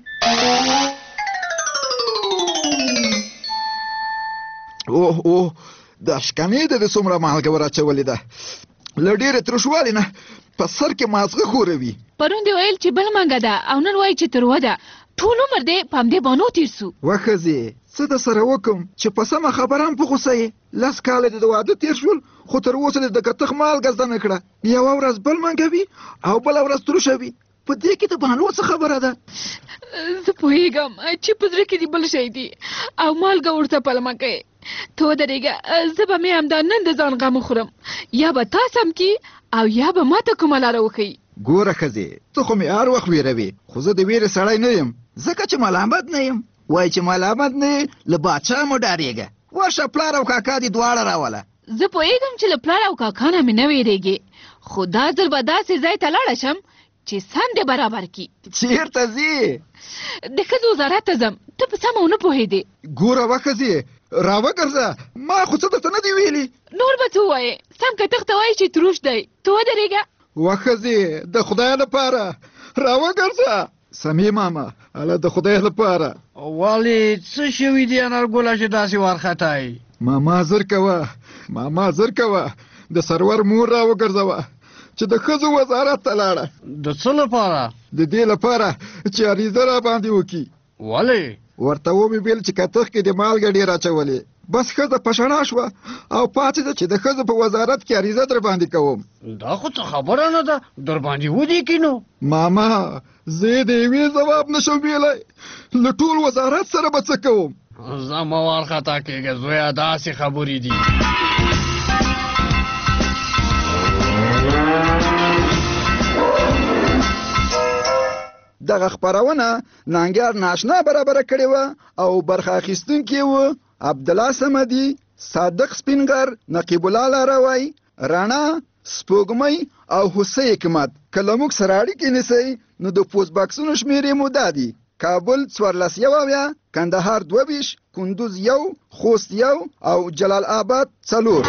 اوه اوه دا شکنې ده د څومره مالګه ور اچولې ده. له ډېرې ترشوالي نه په سر کې مازغه خوروي. پرون دې ویل چې بل منګه ده او نن وایي چې تروه ده. ټول عمر دې په همدې بانو تېر سو. وښځې څه د سره وکم چې په سمه خبره هم په غوسه یې. لس کاله دې د واده تېر شول خو تر اوسه دې د کتغ مالګه زده نه کړه. یوه ورځ بل منګوي او بله ورځ تروشه وي. په دې کې د بانو څه خبره ده؟ زه پوهېږم چې په زړه کې دې بل شی دي او مالګه ورته پلمه کوې. ته ودرېږه، زه به مې همدا نن د ځان غم وخورم. یا به تا سم کي او یا به ما ته کومه لاره وښیي. ګوره ښځې ته خو مې هر وخت ویروې خو زه د ویرې سړی نه یم ځکه چې ملامت نه یم. وایي چې ملامت نه یې له باچا مو ډارېږه. ورشه پلار او کاکا دې دواړه راوله. زه پوهېږم چې له پلار او کاکا نه مې نه ویرېږې، خو دا ځل به داسې ځای ته لاړه شم چې سم دې برابر کي. چېرته ځې؟ د ښځو وزارت ته ځم. ته په سمه ونه پوهېدې. ګوره وښځې راوګرځه، ما خو څه درته نه دي ویلي. نور به څه ووایې؟ سم کتغ ته وایي چې تروش دی. ته ودرېږه. وښځې د خدای لپاره راوګرځه. سمې ماما هله د خدای لپاره. ولې څه شوي دي انارګله چې داسې وارخطایي؟ ماما زر کوه ماما زر کوه د سرور مور راوګرځوه چې د ښځو وزارت ته لاړه. د څه لپاره؟ د دې لپاره چې عریضه را باندې وکړي. ولې؟ ورته ومې ویل چې کتغ کې د مالګه ډېر اچولې. بس ښځه پشڼا شوه او پاڅېده چې د ښځو په وزارت کې عریضه در باندې کوم. دا خو څه خبره نه ده، در باندې ودې کینو. ماما زه د یوې ځواب نشم ویلی، له ټول وزارت سره به څه کوم؟ زه مه وارخطا کېږه زویه، داسې خبرې دي. دغه خپرونه ننګیار ناشنا برابره کړې وه او برخه اخیستونکي وو عبدالله صمدي، صادق سپینګر، نقیب الله لاروی، رڼا، سپوږمۍ او حسین حکمت. که له موږ سره اړیکې نیسئ نو د پوسټ باکسونو شمېرې مو دا دي: کابل څوارلس یو اویا، کندهار دوه ویشت، کندوز یو، خوست یو او جلال آباد څلور.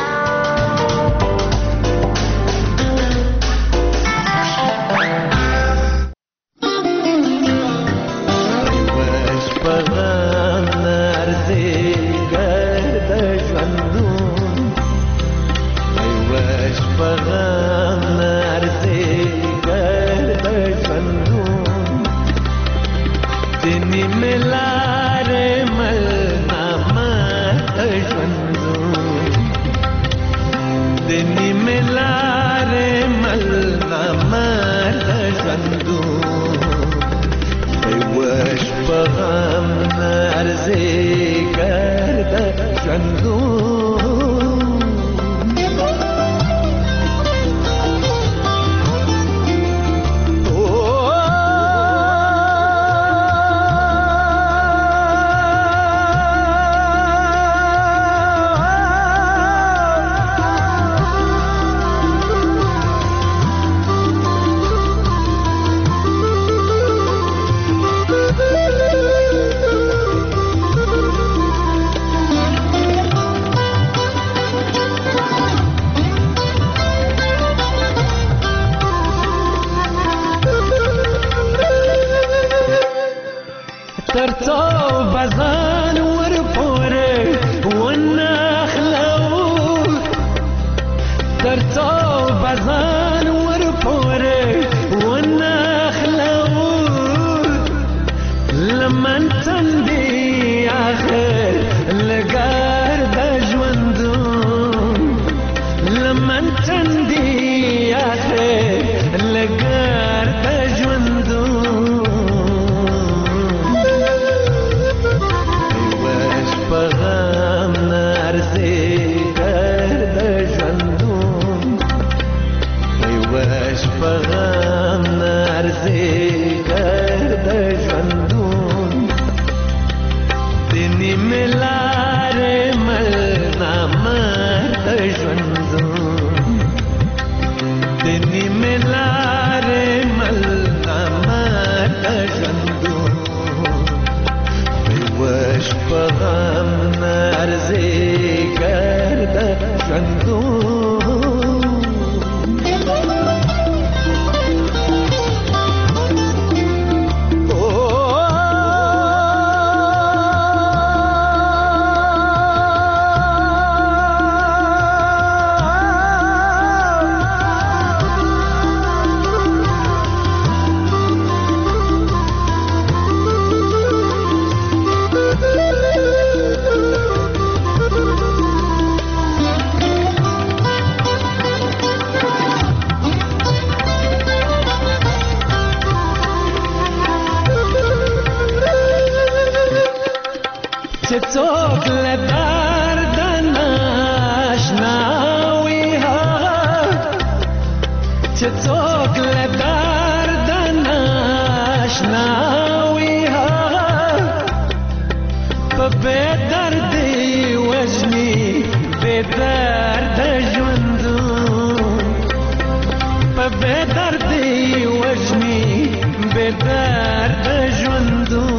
मिला रे چې څوک له درد نه اشنا وي هغه چې څوک له درد نه اشنا وي هغه په بې دردي وژني بې درده ژوندون په بې دردي وژني بې درده ژوندون